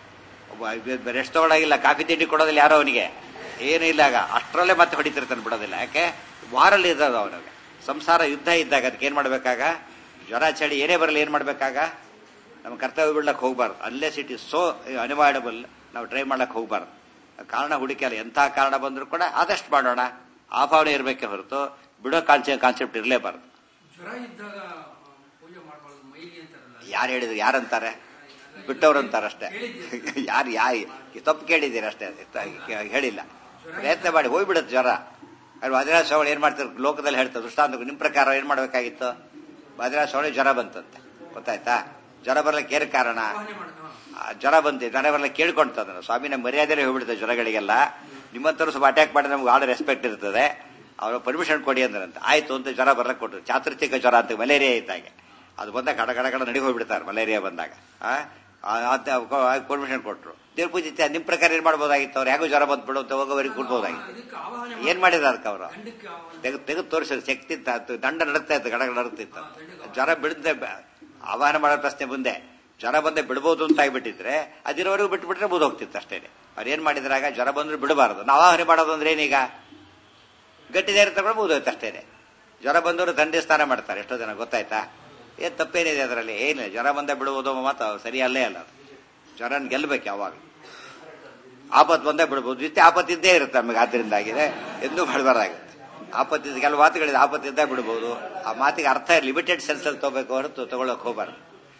ರೆಸ್ಟ್ ತಗೊಳಗಿಲ್ಲ, ಕಾಫಿ ತಿಂಡಿ ಕೊಡೋದಿಲ್ಲ ಯಾರೋ ಅವನಿಗೆ, ಏನೂ ಇಲ್ಲ. ಆಗ ಅಷ್ಟರಲ್ಲೇ ಮತ್ತೆ ಹೊಡಿತಿರ್ತಾನೆ, ಬಿಡೋದಿಲ್ಲ. ಯಾಕೆ? ವಾರಲ್ಲಿ ಇರೋದು ಅವನಿಗೆ. ಸಂಸಾರ ಯುದ್ಧ ಇದ್ದಾಗ ಅದಕ್ಕೆ ಏನ್ ಮಾಡ್ಬೇಕಾಗ? ಜ್ವರ ಚಳಿ ಏನೇ ಬರಲಿ ಏನ್ ಮಾಡ್ಬೇಕಾಗ? ನಮ್ಮ ಕರ್ತವ್ಯ ಬಿಡ್ಲಕ್ಕೆ ಹೋಗ್ಬಾರ್ದು. ಅಲ್ಲೇ ಸಿಟಿ ಸೋ ಅನಿವಾಯ್ಡಬಲ್, ನಾವು ಟ್ರೈ ಮಾಡ್ಲಕ್ಕೆ ಹೋಗ್ಬಾರ್ದು. ಕಾರಣ ಹುಡುಕಲ್ಲ. ಎಂಥ ಕಾರಣ ಬಂದ್ರು ಕೂಡ ಆದಷ್ಟು ಮಾಡೋಣ, ಆ ಭಾವನೆ ಇರಬೇಕೆ ಹೊರತು ಬಿಡೋ ಕಾನ್ಸೆಪ್ಟ್ ಇರಲೇಬಾರ್ದು. ಯಾರು ಹೇಳಿದ್ರು? ಯಾರಂತಾರೆ? ಬಿಟ್ಟವ್ರಂತಾರಷ್ಟೇ. ಯಾರು ಯಾರು ತಪ್ಪು ಕೇಳಿದ್ದೀರಿ ಅಷ್ಟೇ, ಹೇಳಿಲ್ಲ. ಪ್ರಯತ್ನ ಮಾಡಿ ಹೋಗ್ಬಿಡುತ್ತೆ ಜ್ವರ. ಅಲ್ಲಿ ವಜ್ರಾಜ ಶ್ರವಣ ಏನ್ ಮಾಡ್ತಾರೆ ಲೋಕದಲ್ಲಿ ಹೇಳ್ತಾರೆ ದೃಷ್ಟಾಂತ. ನಿಮ್ ಪ್ರಕಾರ ಏನ್ ಮಾಡ್ಬೇಕಾಗಿತ್ತು? ವಜ್ರಾಜ ಶ್ರವಣ ಜ್ವರ ಬಂತಂತೆ, ಗೊತ್ತಾಯ್ತಾ? ಜ್ವರ ಬರ್ಲಿಕ್ಕೆ ಏನ್ ಕಾರಣ? ಜ್ವರ ಬಂತಿ, ಜ್ವರ ಬರ್ಲಿಕ್ಕೆ ಕೇಳ್ಕೊಂತದ. ಸ್ವಾಮಿ ನಮ್ಮ ಮರ್ಯಾದೆ ಹೋಗ್ಬಿಡುತ್ತೆ ಜ್ವರಗಳಿಗೆಲ್ಲ. ನಿಮ್ಮಂತರು ಸ್ವಲ್ಪ ಅಟ್ಯಾಕ್ ಮಾಡಿ ನಮ್ಗೆ ಆರ್ಡರ್ ರೆಸ್ಪೆಕ್ಟ್ ಇರ್ತದೆ, ಅವ್ರ ಪರ್ಮಿಷನ್ ಕೊಡಿ ಅಂದ್ರಂತ. ಆಯ್ತು ಅಂತ ಜ್ವರ ಬರ್ಲಕ್ಕೆ ಕೊಟ್ಟರು. ಚಾತುರ್ತಿಕ ಜ್ವರ ಅಂತ ಮಲೇರಿಯಾ ಇದ್ದಾಗೆ ಅದು ಬಂದಾಗ ಕಡ ಕಡ ಕಡ ನಡಿ ಹೋಗ್ಬಿಡ್ತಾರೆ ಮಲೇರಿಯಾ ಬಂದಾಗ. ಪರ್ಮಿಷನ್ ಕೊಟ್ಟರು. ದೇವ್ರ ಪೂಜೆ ನಿಮ್ ಪ್ರಕಾರ ಏನ್ ಮಾಡ್ಬೋದಾಗಿತ್ತು? ಅವ್ರು ಹೇಗೋ ಜ್ವರ ಬಂದ್ಬಿಡು ಅಂತ ಹೋಗೋವರೆಗೆ ಕೊಡ್ಬೋದಾಗಿತ್ತು. ಏನ್ ಮಾಡಿದ ಅದಕ್ಕೆ? ಅವರು ತೆಗೆದು ತೆಗೆದು ತೋರಿಸಿದ್ರು. ಶಕ್ತಿ ದಂಡ ನಡುತ್ತಾ ಇತ್ತು, ಗಡಗಡ ನಡುತ್ತಿತ್ತು. ಜ್ವರ ಬಿಡದೆ ಆವಾಹನ ಮಾಡೋ ಪ್ರಶ್ನೆ ಮುಂದೆ. ಜ್ವರ ಬಂದೆ ಬಿಡ್ಬೋದು ಅಂತ ಆಗಿಬಿಟ್ಟಿದ್ರೆ ಅದಿರೋವರೆಗೂ ಬಿಟ್ಬಿಟ್ರೆ ಬೂದ್ ಹೋಗ್ತಿತ್ತು ಅಷ್ಟೇನೆ. ಅವ್ರು ಏನ್ ಮಾಡಿದ್ರಾಗ ಜ್ವರ ಬಂದ್ರು ಬಿಡಬಾರದು. ನಾವು ಆವಾಹನೆ ಮಾಡೋದು ಅಂದ್ರೆ ಏನೀಗ? ಗಟ್ಟಿ ಧೈರ್ಯ ತಗೊಂಡು ಬೂದೋಯ್ತು ಅಷ್ಟೇನೆ. ಜ್ವರ ಬಂದವರು ದಂಡೆ ಸ್ನಾನ ಮಾಡ್ತಾರೆ ಎಷ್ಟೋ ಜನ, ಗೊತ್ತಾಯ್ತಾ? ಏನ್ ತಪ್ಪೇನಿದೆ ಅದರಲ್ಲಿ? ಏನಿಲ್ಲ. ಜ್ವರ ಬಂದ ಬಿಡುವುದು ಮಾತು ಸರಿ ಅಲ್ಲೇ ಅಲ್ಲ. ಅದು ಜ್ವರನ್ ಗೆಲ್ಬೇಕು ಯಾವಾಗ. ಆಪತ್ತು ಬಂದೇ ಬಿಡ್ಬೋದು. ಜೊತೆ ಆಪತ್ತಿದ್ದೇ ಇರುತ್ತೆ ನಮಗೆ. ಆದ್ರಿಂದ ಆಗಿದೆ ಎಂದೂ ಬಿಡಬಾರ್ದಾಗುತ್ತೆ. ಆಪತ್ತಿದ್ದ ಕೆಲವು ಮಾತುಗಳಿದೆ, ಆಪತ್ತಿದ್ದೇ ಬಿಡ್ಬೋದು. ಆ ಮಾತಿಗೆ ಅರ್ಥ ಲಿಮಿಟೆಡ್ ಸೆನ್ಸ್ ಅಲ್ಲಿ ತಗೋಬೇಕು ಹೊರತು ತಗೊಳಕ್ ಹೋಗ್ಬಾರ್ದು.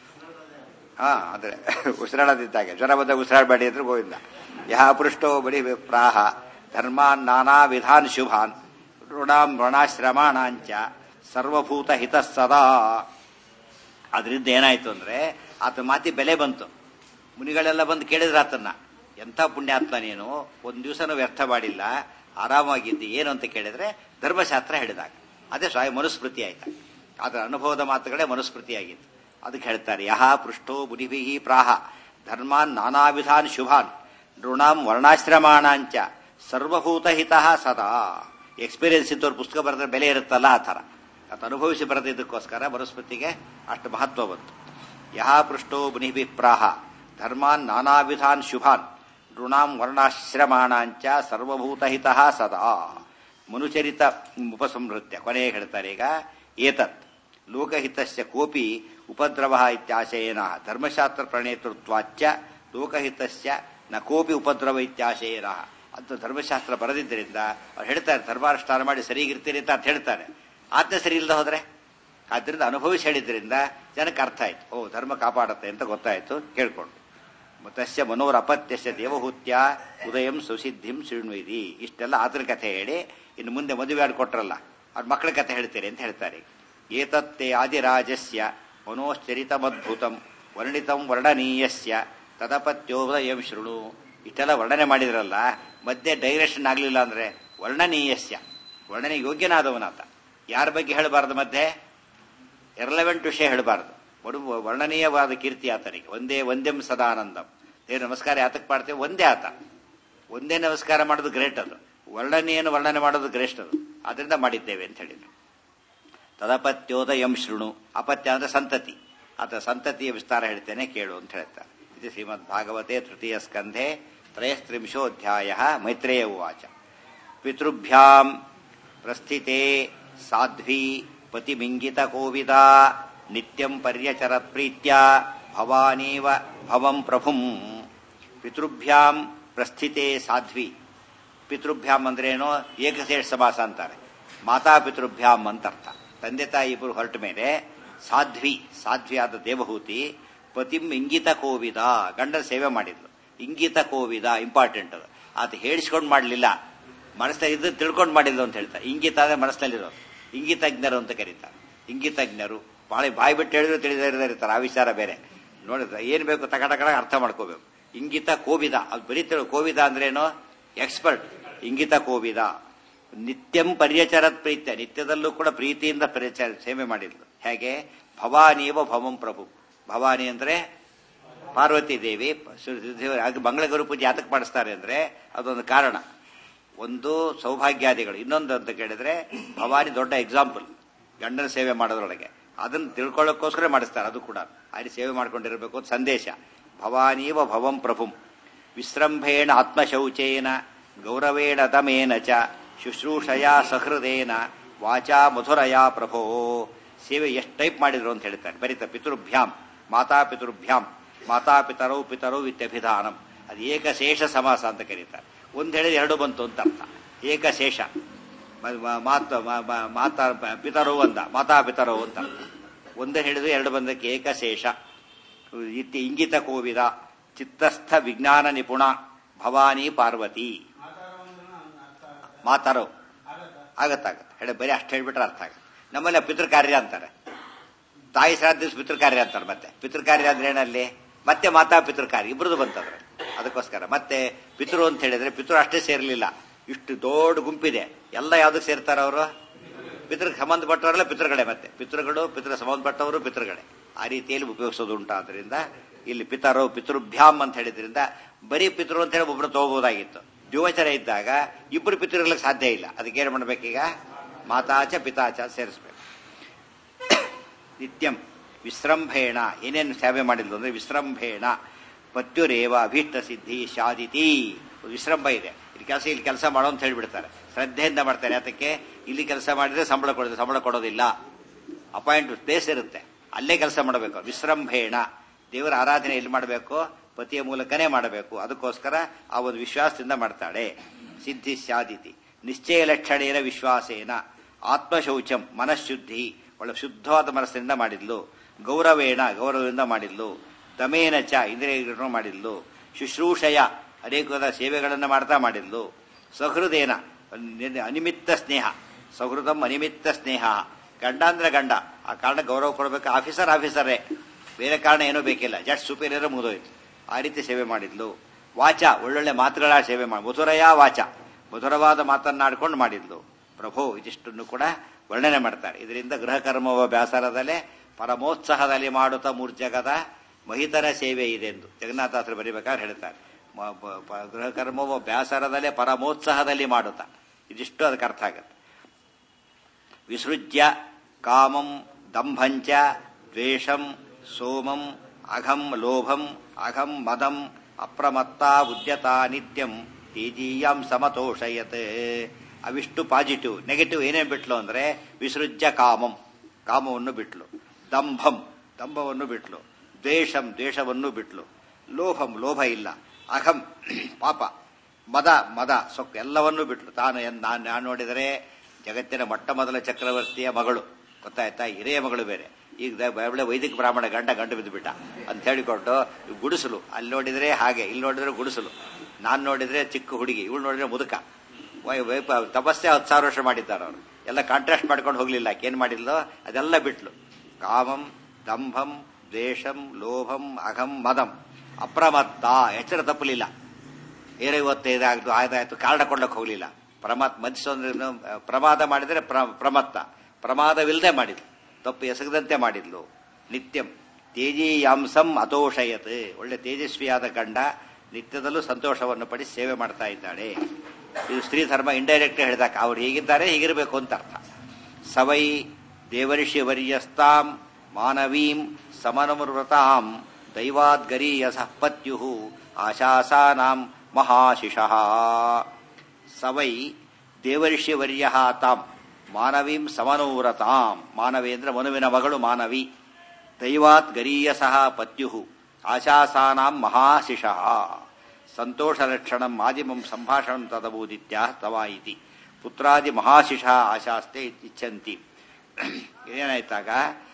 ಹಾ ಅಂದ್ರೆ ಉಸಿರಾಡದಿದ್ದಾಗೆ ಜ್ವರ ಬಂದಾಗ ಉಸಿರಾಡಬೇಡಿ ಅಂದ್ರೆ ಗೋವಿಂದ. ಯಹ ಪೃಷ್ಟೋ ಬಡಿ ವಿಪ್ರಾಹ ಧರ್ಮಾನ್ ನಾನಾ ವಿಧಾನ್ ಶುಭಾನ್ ಋಣಾಂ ಋಣಾಶ್ರಮಾಣಾಂಚ ಸರ್ವಭೂತ ಹಿತ ಸದಾ. ಅದರಿಂದ ಏನಾಯ್ತು ಅಂದ್ರೆ ಆತ ಮಾತಿ ಬೆಲೆ ಬಂತು. ಮುನಿಗಳೆಲ್ಲ ಬಂದು ಕೇಳಿದ್ರ ಆತನ್ನ, ಎಂಥ ಪುಣ್ಯಾತ್ಮ ನೀನು, ಒಂದ್ ದಿವಸನೂ ವ್ಯರ್ಥ ಮಾಡಿಲ್ಲ, ಆರಾಮಾಗಿದ್ದಿ. ಏನು ಅಂತ ಕೇಳಿದ್ರೆ ಧರ್ಮಶಾಸ್ತ್ರ ಹೇಳಿದಾಗ ಅದೇ ಸ್ವಾಮಿ ಮನುಸ್ಮೃತಿ ಆಯ್ತಾ. ಅದರ ಅನುಭವದ ಮಾತುಗಳೇ ಮನುಸ್ಮೃತಿಯಾಗಿತ್ತು. ಅದಕ್ಕೆ ಹೇಳ್ತಾರೆ ಯಹ ಪೃಷ್ಟೋ ಮುನಿಭಿ ಪ್ರಾಹ ಧರ್ಮಾನ್ ನಾನಾ ವಿಧಾನ್ ಶುಭಾನ್ ನೃಣಾಂ ವರ್ಣಾಶ್ರಮಾಣಾಂಚ ಸರ್ವಭೂತ ಹಿತ ಸದಾ. ಎಕ್ಸ್ಪೀರಿಯನ್ಸ್ ಇದ್ದವ್ರ ಪುಸ್ತಕ ಬರೆದ್ರೆ ಬೆಲೆ ಇರುತ್ತಲ್ಲ, ಆ ಥರ ಅದು ಅನುಭವಿಸಿ ಬರೆದಿದ್ದಕ್ಕೋಸ್ಕರ ಮನುಸ್ಮೃತಿಗೆ ಅಷ್ಟು ಮಹತ್ವ ಬಂತು. ಯಹ ಪೃಷ್ಟೋ ಮುನಿಭಿ ಪ್ರಾಹ ಧರ್ಮಾನ್ ನಾನಾ ವಿಧಾನ್ ಶುಭಾನ್ ನೃಣಾಂ ವರ್ಣಾಶ್ರಮಾಣಾಂಚ ಸರ್ವಭೂತ ಹಿತ ಸದಾ. ಮನುಚರಿತ ಉಪಸಂಹೃತ್ಯ ಕೊನೆಗೆ ಹೇಳ್ತಾರೆ ಈಗ ಏತತ್ ಲೋಕಹಿತಸ್ಯ ಕೋಪಿ ಉಪದ್ರವ ಇತ್ಯಾಶಯೇನ ಧರ್ಮಶಾಸ್ತ್ರ ಪ್ರಣೇತೃತ್ವಾಚ್ಯ ಲೋಕಹಿತಸ್ಯ ನ ಕೋಪಿ ಉಪದ್ರವ ಇತ್ಯಾಶಯೇನ ಅಂತ ಧರ್ಮಶಾಸ್ತ್ರ ಬರೆದಿದ್ದರಿಂದ ಅವ್ರು ಹೇಳ್ತಾರೆ ಧರ್ಮಾನುಷ್ಠಾನ ಮಾಡಿ ಸರಿಗಿರ್ತೀರಿ ಅಂತ ಅಂತ ಹೇಳ್ತಾರೆ. ಆತ್ಮ ಸರಿ ಇಲ್ಲದ ಹೋದ್ರೆ ಆದ್ರಿಂದ ಅನುಭವಿಸಿ ಹೇಳಿದ್ರಿಂದ ಜನಕ್ಕೆ ಅರ್ಥ ಆಯ್ತು, ಓ ಧರ್ಮ ಕಾಪಾಡುತ್ತೆ ಅಂತ ಗೊತ್ತಾಯ್ತು ಕೇಳ್ಕೊಂಡು. ತಸ್ಯ ಮನೋರಪತ್ಯಸ್ಯ ದೇವಹೂತ್ಯ ಉದಯಂ ಸುಸಿದ್ಧಿಂ ಶೃಣ್ವಿದಿ. ಇಷ್ಟೆಲ್ಲ ಆತನ ಕಥೆ ಹೇಳಿ ಇನ್ನು ಮುಂದೆ ಮದುವೆ ಆಡಿ ಕೊಟ್ರಲ್ಲ ಅವ್ರ ಮಕ್ಕಳ ಕಥೆ ಹೇಳ್ತೀರಿ ಅಂತ ಹೇಳ್ತಾರೆ. ಏತತ್ತೇ ಆದಿರಾಜಸ್ಯ ಮನೋಶ್ಚರಿತಮದ್ಭುತಂ ವರ್ಣಿತಂ ವರ್ಣನೀಯಸ್ಯ ತದಪತ್ಯೋದಯಂ ಶೃಣು. ಇಷ್ಟೆಲ್ಲ ವರ್ಣನೆ ಮಾಡಿದ್ರಲ್ಲ, ಮಧ್ಯೆ ಡೈರೆಕ್ಷನ್ ಆಗಲಿಲ್ಲ ಅಂದ್ರೆ ವರ್ಣನೀಯಸ್ಯ ವರ್ಣನೆ ಯೋಗ್ಯನಾದವನಾತ. ಯಾರ ಬಗ್ಗೆ ಹೇಳಬಾರದು, ಮಧ್ಯೆ ಎರಲೆವೆಂಟ್ ವಿಷಯ ಹೇಳಬಾರದು. ವರ್ಣನೀಯವಾದ ಕೀರ್ತಿ ಆತನಿಗೆ. ಒಂದೇ ಒಂದೆಂ ಸದಾನಂದಂ. ದೇವ್ರ ನಮಸ್ಕಾರ ಯಾತಕ್ಕೆ ಮಾಡ್ತೇವೆ? ಒಂದೇ ಆತ. ಒಂದೇ ನಮಸ್ಕಾರ ಮಾಡೋದು ಗ್ರೇಟ್, ಅದು ವರ್ಣನೆಯನ್ನು ವರ್ಣನೆ ಮಾಡೋದು ಗ್ರೇಟ್ ಅದು. ಅದರಿಂದ ಮಾಡಿದ್ದೇವೆ ಅಂತ ಹೇಳಿದ್ರು. ತದಪತ್ಯೋದಯಂ ಶೃಣು. ಅಪತ್ಯ ಅಂದ್ರೆ ಸಂತತಿ. ಆತ ಸಂತತಿಯ ವಿಸ್ತಾರ ಹೇಳ್ತೇನೆ ಕೇಳು ಅಂತ ಹೇಳ್ತಾರೆ. ಇದು ಶ್ರೀಮದ್ ಭಾಗವತೆ ತೃತೀಯ ಸ್ಕಂಧೆ ತ್ರಯಸ್ತ್ರಿಂಶೋಧ್ಯಾಯ. ಮೈತ್ರೇಯ ಉವಾಚ. ಪಿತೃಭ್ಯಾಂ ಪ್ರಸ್ಥಿತೆ ಸಾಧ್ವಿ ಪತಿಮಿಂಗಿತ ಕೋವಿದ ನಿತ್ಯಂ ಪರ್ಯಚರತ್ ಪ್ರೀತ್ಯ ಭವಾನೇವ ಭವಂ ಪ್ರಭುಂ. ಪಿತೃಭ್ಯಾಂ ಪ್ರಸ್ಥಿತೆ ಸಾಧ್ವಿ. ಪಿತೃಭ್ಯಾಂ ಅಂದ್ರೇನೋ ಏಕಶೇಷ ಸಮಾಸ ಅಂತಾರೆ. ಮಾತಾ ಪಿತೃಭ್ಯಾಂ ಅಂತ ಅರ್ಥ. ತಂದೆ ತಾಯಿ ಇಬ್ಬರು ಹೊರಟ ಮೇಲೆ ಸಾಧ್ವಿ ಸಾಧ್ವಿಯಾದ ದೇವಹೂತಿ ಪತಿಂ ಇಂಗಿತ ಕೋವಿದ ಗಂಡನ ಸೇವೆ ಮಾಡಿದ್ಲು. ಇಂಗಿತ ಕೋವಿದ ಇಂಪಾರ್ಟೆಂಟ್ ಅದು. ಆತ ಹೇಳಿಸ್ಕೊಂಡು ಮಾಡಲಿಲ್ಲ, ಮನಸ್ಸಲ್ಲಿ ಇದ್ದು ತಿಳ್ಕೊಂಡು ಮಾಡಿದ್ಲು ಅಂತ ಹೇಳ್ತಾರೆ. ಇಂಗಿತ ಅಂದ್ರೆ ಮನಸ್ಸಲ್ಲಿರೋದು. ಇಂಗಿತಜ್ಞರು ಅಂತ ಕರೀತಾರೆ. ಇಂಗಿತಜ್ಞರು ಬಾಳೆ ಬಾಯಿ ಬಿಟ್ಟು ಹೇಳಿದ್ರು ತಿಳಿದ ಇರ್ತಾರೆ. ಆ ವಿಚಾರ ಬೇರೆ ನೋಡಿದ್ರೆ ಏನ್ ಬೇಕು ತಗಡ ಅರ್ಥ ಮಾಡ್ಕೋಬೇಕು. ಇಂಗಿತ ಕೋವಿದ ಅದು ಬರೀತಿರೋ. ಕೋವಿದ ಅಂದ್ರೇನು? ಎಕ್ಸ್ಪರ್ಟ್. ಇಂಗಿತ ಕೋವಿದ ನಿತ್ಯಂ ಪರ್ಯಚರತ್ ಪ್ರೀತ್ಯ ನಿತ್ಯದಲ್ಲೂ ಕೂಡ ಪ್ರೀತಿಯಿಂದ ಪರಿಚಯ ಸೇವೆ ಮಾಡಿದ್ಲು. ಹೇಗೆ? ಭವಾನಿಯವ ಭವಂ ಪ್ರಭು. ಭವಾನಿ ಅಂದ್ರೆ ಪಾರ್ವತಿ ದೇವಿ. ಮಂಗಳಗೌರಿ ಪೂಜೆ ಯಾತಕ್ಕೆ ಮಾಡಿಸ್ತಾರೆ ಅಂದ್ರೆ ಅದೊಂದು ಕಾರಣ. ಒಂದು ಸೌಭಾಗ್ಯಾದಿಗಳು, ಇನ್ನೊಂದು ಅಂತ ಕೇಳಿದ್ರೆ ಭವಾನಿ ದೊಡ್ಡ ಎಕ್ಸಾಂಪಲ್ ಗಂಡನ ಸೇವೆ ಮಾಡೋದ್ರೊಳಗೆ. ಅದನ್ನು ತಿಳ್ಕೊಳ್ಳೋಕ್ಕೋಸ್ಕರ ಮಾಡಿಸ್ತಾರೆ. ಅದು ಕೂಡ ಆ ಸೇವೆ ಮಾಡ್ಕೊಂಡಿರಬೇಕು ಅಂತ ಸಂದೇಶ. ಭವಾನೀವ ಭವಂ ಪ್ರಭುಂ ವಿಶ್ರಂಭೇಣ ಆತ್ಮಶೌಚೇನ ಗೌರವೇಣ ದಮೇನ ಚ ಶುಶ್ರೂಷಯ ಸಹೃದೇನ ವಾಚಾ ಮಧುರಯಾ ಪ್ರಭೋ. ಸೇವೆ ಎಷ್ಟು ಟೈಪ್ ಮಾಡಿದ್ರು ಅಂತ ಹೇಳ್ತಾರೆ. ಬರೀತ ಪಿತೃಭ್ಯಾಂ ಮಾತಾ ಪಿತೃಭ್ಯಾಂ ಮಾತಾ ಪಿತರೌ ಪಿತರೌ ಇತ್ಯಭಿಧಾನಂ. ಅದು ಏಕಶೇಷ ಸಮಾಸ ಅಂತ ಕರೀತಾರೆ. ಒಂದು ಹೇಳಿದ್ರೆ ಎರಡು ಬಂತು ಅಂತ ಅರ್ಥ. ಏಕಶೇಷ ಮಾತ ಮಾತಾ ಪಿತರು ಅಂದ, ಮಾತಾ ಪಿತರು ಅಂತ. ಒಂದೇ ಹೇಳಿದ್ರೆ ಎರಡು ಬಂದಕ್ಕೆ ಏಕಶೇಷ. ಇತ್ಯ ಇಂಗಿತ ಕೋವಿದ ಚಿತ್ತಸ್ಥ ವಿಜ್ಞಾನ ನಿಪುಣ ಭವಾನಿ ಪಾರ್ವತಿ. ಮಾತಾರೋ ಆಗತ್ತಾಗತ್ತೆ ಹೇಳಿ, ಬರೀ ಅಷ್ಟು ಹೇಳ್ಬಿಟ್ರೆ ಅರ್ಥ ಆಗತ್ತೆ. ನಮ್ಮಲ್ಲಿ ಪಿತೃಕಾರ್ಯ ಅಂತಾರೆ. ತಾಯಿ ಶ್ರಾದ್ದ ದಿವಸ ಪಿತೃಕಾರ್ಯ ಅಂತಾರೆ. ಮತ್ತೆ ಪಿತೃಕಾರ್ಯ ಅಂದ್ರೆ ಏನಲ್ಲಿ ಮತ್ತೆ ಮಾತಾ ಪಿತೃಕಾರ್ಯ ಇಬ್ಬರದು ಬಂತಂದ್ರೆ ಅದಕ್ಕೋಸ್ಕರ. ಮತ್ತೆ ಪಿತೃ ಅಂತ ಹೇಳಿದ್ರೆ ಪಿತೃ ಅಷ್ಟೇ ಸೇರ್ಲಿಲ್ಲ, ಇಷ್ಟು ದೊಡ್ಡ ಗುಂಪಿದೆ. ಎಲ್ಲ ಯಾವ್ದಕ್ಕೆ ಸೇರ್ತಾರ ಅವರು? ಪಿತೃ ಸಂಬಂಧಪಟ್ಟವರೆಲ್ಲ ಪಿತೃಗಳೇ. ಮತ್ತೆ ಪಿತೃಗಳು ಪಿತೃ ಸಂಬಂಧಪಟ್ಟವರು ಪಿತೃಗಳೇ. ಆ ರೀತಿಯಲ್ಲಿ ಉಪಯೋಗಿಸೋದು ಉಂಟಾದ್ರಿಂದ ಇಲ್ಲಿ ಪಿತರು ಪಿತೃಭ್ಯಾಮ್ ಅಂತ ಹೇಳಿದ್ರಿಂದ ಬರೀ ಪಿತೃ ಅಂತ ಹೇಳಿ ಒಬ್ಬರು ತಗೋಬಹುದಾಗಿತ್ತು. ದ್ವಿವಚನ ಇದ್ದಾಗ ಇಬ್ಬರು ಪಿತೃ ಇರ್ಲಿಕ್ಕೆ ಸಾಧ್ಯ ಇಲ್ಲ. ಅದಕ್ಕೆ ಏನ್ ಮಾಡ್ಬೇಕೀಗ? ಮಾತಾಚ ಪಿತಾಚ ಸೇರಿಸ್ಬೇಕು. ನಿತ್ಯಂ ವಿಶ್ರಂಭೇಣ ಏನೇನು ಸೇವೆ ಮಾಡಿದ್ಲು ಅಂದ್ರೆ ವಿಶ್ರಂಭೇಣ ಪತ್ಯುರೇವ ಅಭೀಷ್ಟ ಸಿದ್ಧಿ ಶಾದಿತಿ. ವಿಶ್ರಂಭ ಇದೆ. ಇಲ್ಲಿ ಕೆಲಸ ಇಲ್ಲಿ ಕೆಲಸ ಮಾಡೋ ಅಂತ ಹೇಳ್ಬಿಡ್ತಾರೆ. ಶ್ರದ್ಧೆಯಿಂದ ಮಾಡ್ತಾರೆ. ಅದಕ್ಕೆ ಇಲ್ಲಿ ಕೆಲಸ ಮಾಡಿದ್ರೆ ಸಂಬಳ ಕೊಡೋದು, ಸಂಬಳ ಕೊಡೋದಿಲ್ಲ. ಅಪಾಯಿಂಟ್ ಪ್ಲೇಸ್ ಇರುತ್ತೆ, ಅಲ್ಲೇ ಕೆಲಸ ಮಾಡಬೇಕು. ವಿಶ್ರಂಭೇಣ ದೇವರ ಆರಾಧನೆ ಎಲ್ಲಿ ಮಾಡಬೇಕು? ಪತಿಯ ಮೂಲಕನೇ ಮಾಡಬೇಕು. ಅದಕ್ಕೋಸ್ಕರ ಆ ಒಂದು ವಿಶ್ವಾಸದಿಂದ ಮಾಡ್ತಾಳೆ. ಸಿದ್ಧಿ ಶಾದಿತಿ ನಿಶ್ಚಯ ಲಕ್ಷಣೇನ ವಿಶ್ವಾಸೇನ ಆತ್ಮಶೌಚಂ ಮನಃಶುದ್ಧಿ ಒಳ್ಳೆ ಶುದ್ಧವಾದ ಮನಸ್ಸಿನಿಂದ ಮಾಡಿದ್ಲು. ಗೌರವೇಣ ಗೌರವದಿಂದ ಮಾಡಿದ್ಲು. ದಮೇನ ಚ ಇಂದ್ರಿಯ ಮಾಡಿದ್ಲು. ಶುಶ್ರೂಷಯ ಅನೇಕವಾದ ಸೇವೆಗಳನ್ನು ಮಾಡ್ತಾ ಮಾಡಿದ್ಲು. ಸಹೃದೇನ ಅನಿಮಿತ್ತ ಸ್ನೇಹ ಸಹೃದಂ ಅನಿಮಿತ್ತ ಸ್ನೇಹ. ಗಂಡ ಅಂದ್ರೆ ಗಂಡ, ಆ ಕಾರಣ ಗೌರವ ಕೊಡಬೇಕು. ಆಫೀಸರ್ ಆಫೀಸರೇ, ಬೇರೆ ಕಾರಣ ಏನೂ ಬೇಕಿಲ್ಲ. ಜಸ್ಟ್ ಸುಪೀರಿಯರ್ ಮುಗಿದೋಯ್ತು. ಆ ರೀತಿ ಸೇವೆ ಮಾಡಿದ್ಲು. ವಾಚ ಒಳ್ಳೊಳ್ಳೆ ಮಾತುಗಳ ಸೇವೆ ಮಾಡಿ ಮಧುರಯ ವಾಚ ಮಧುರವಾದ ಮಾತನ್ನಾಡ್ಕೊಂಡು ಮಾಡಿದ್ಲು. ಪ್ರಭು ಇದಿಷ್ಟನ್ನು ಕೂಡ ವರ್ಣನೆ ಮಾಡ್ತಾರೆ. ಇದರಿಂದ ಗೃಹ ಕರ್ಮವ ಬ್ಯಾಸರದಲ್ಲೇ ಪರಮೋತ್ಸಾಹದಲ್ಲಿ ಮಾಡುತ್ತಾ ಮೂರ್ಜಗದ ಮಹಿತನ ಸೇವೆ ಇದೆ ಎಂದು ಜಗನ್ನಾಥಾಸರು ಬರೀಬೇಕಾದ್ರೆ ಹೇಳ್ತಾರೆ. ಗೃಹ ಕರ್ಮವ ಬ್ಯಾಸರದಲ್ಲೇ ಪರಮೋತ್ಸಾಹದಲ್ಲಿ ಮಾಡುತ್ತಾ, ಇದಿಷ್ಟು ಅದಕ್ಕೆ ಅರ್ಥ ಆಗುತ್ತೆ. ವಿಸೃಜ್ಯ ಕಾಮಂ ದಂಭಂಚ ದ್ವೇಷಂ ಸೋಮಂ ಅಘಂ ಲೋಭಂ ಅಘಂ ಮದಂ ಅಪ್ರಮತ್ತಾ ಉದ್ಯತಾ ನಿತ್ಯಂ ತೇಜೀಯಂ ಸಮತೋಷಯತ್. ಅವಿಷ್ಟು ಪಾಸಿಟಿವ್. ನೆಗೆಟಿವ್ ಏನೇ ಬಿಟ್ಲು ಅಂದ್ರೆ ವಿಸೃಜ್ಯ ಕಾಮಂ, ಕಾಮವನ್ನು ಬಿಟ್ಲು. ದಂಭಂ, ದಂಭವನ್ನು ಬಿಟ್ಲು. ದ್ವೇಷಂ, ದ್ವೇಷವನ್ನು ಬಿಟ್ಲು. ಲೋಭಂ, ಲೋಭ ಇಲ್ಲ. ಅಹಂ, ಪಾಪ. ಮದ, ಮದ ಸೊಕ್ಕು ಎಲ್ಲವನ್ನೂ ಬಿಟ್ಲು. ತಾನು ನಾನು ನಾನು ನೋಡಿದರೆ ಜಗತ್ತಿನ ಮೊಟ್ಟ ಮೊದಲ ಚಕ್ರವರ್ತಿಯ ಮಗಳು, ಗೊತ್ತಾಯ್ತಾ, ಹಿರಿಯ ಮಗಳು ಬೇರೆ. ಈಗ ಒಳ್ಳೆ ವೈದಿಕ ಬ್ರಾಹ್ಮಣ ಗಂಡ ಗಂಡು ಬಿದ್ದು ಬಿಟ್ಟ ಅಂತ ಹೇಳಿಕೊಂಡು ಗುಡಿಸಲು. ಅಲ್ಲಿ ನೋಡಿದ್ರೆ ಹಾಗೆ, ಇಲ್ಲಿ ನೋಡಿದ್ರೆ ಗುಡಿಸಲು. ನಾನು ನೋಡಿದ್ರೆ ಚಿಕ್ಕ ಹುಡುಗಿ, ಇವಳು ನೋಡಿದ್ರೆ ಮುದುಕ. ತಪಸ್ಸೆ ಹತ್ತು ಸಾವಿರ ವರ್ಷ ಮಾಡಿದ್ದಾರೆ ಅವರು. ಎಲ್ಲ ಕಾಂಟ್ರಾಸ್ಟ್ ಮಾಡ್ಕೊಂಡು ಹೋಗ್ಲಿಲ್ಲ. ಏನ್ ಮಾಡಿದ್ಲು ಅದೆಲ್ಲ ಬಿಟ್ಲು. ಕಾಮಂ, ದಂಭಂ, ದ್ವೇಷಂ, ಲೋಭಂ, ಅಹಂ, ಮದಂ. ಅಪ್ರಮತ್ತ, ಎಚ್ಚರ ತಪ್ಪಲಿಲ್ಲ. ಏರೋ ಇವತ್ತೈದು ಆಗ್ದು ಆಯ್ದಾಯ್ತು ಕಾರಣ ಕೊಡ್ಲಕ್ಕೆ ಹೋಗ್ಲಿಲ್ಲ. ಪ್ರಮತ್ ಮಧ್ಯ ಪ್ರಮಾದ ಮಾಡಿದ್ರೆ ಪ್ರಮತ್ತ, ಪ್ರಮಾದವಿಲ್ಲದೆ ಮಾಡಿದ್ಲು, ತಪ್ಪು ಎಸಗದಂತೆ ಮಾಡಿದ್ಲು. ನಿತ್ಯಂ ತೇಜೀಯಾಂಸಂ ಅಥೋಷಯತ್, ಒಳ್ಳೆ ತೇಜಸ್ವಿಯಾದ ಗಂಡ ನಿತ್ಯದಲ್ಲೂ ಸಂತೋಷವನ್ನು ಪಡಿ ಸೇವೆ ಮಾಡ್ತಾ ಇದ್ದಾಳೆ. ಇದು ಸ್ತ್ರೀ ಧರ್ಮ ಇಂಡೈರೆಕ್ಟ್ ಹೇಳಿದಾಗ ಅವ್ರು ಹೇಗಿದ್ದಾರೆ ಹೀಗಿರಬೇಕು ಅಂತ ಅರ್ಥ. ಸವೈ ದೇವರ್ಷಿ ವರ್ಯಸ್ತಾಂ ಮಾನವೀಂ ಸಮನಮೃತಾಂ ದೈವಾದ್ಗರೀಯಸ ಪತ್ಯು ಆಶಾಸಾನಾಂ ಮಹಾಶಿಷಃ. ಸವೈ ದೇವರ್ಷಿ ವರ್ಯ ತಾಂ ಮಾನವೀಂ ಸಮನೋವ್ರತಾಂ. ಮಾನವೇಂದ್ರ ಮನುವಿನ ಮಗಳು ಮಾನವಿ. ದೈವಾತ್ ಗರೀಯಸಃ ಪತ್ಯು ಆಶಾಸಾನಾಂ ಮಹಾಶಿಷಃ. ಸಂತೋಷಲಕ್ಷಣಂ ಆದಿಮಂ ಸಂಭಾಷಣಂ ತದಭೂದಿತ್ಯಾ ತವಾ ಇತಿ ಪುತ್ರಾದಿ ಮಹಾಶಿಷ ಆಶಾಸ್ತೆ ಇಚ್ಛಂತಿ. ಏನಾಯ್ತಾಗ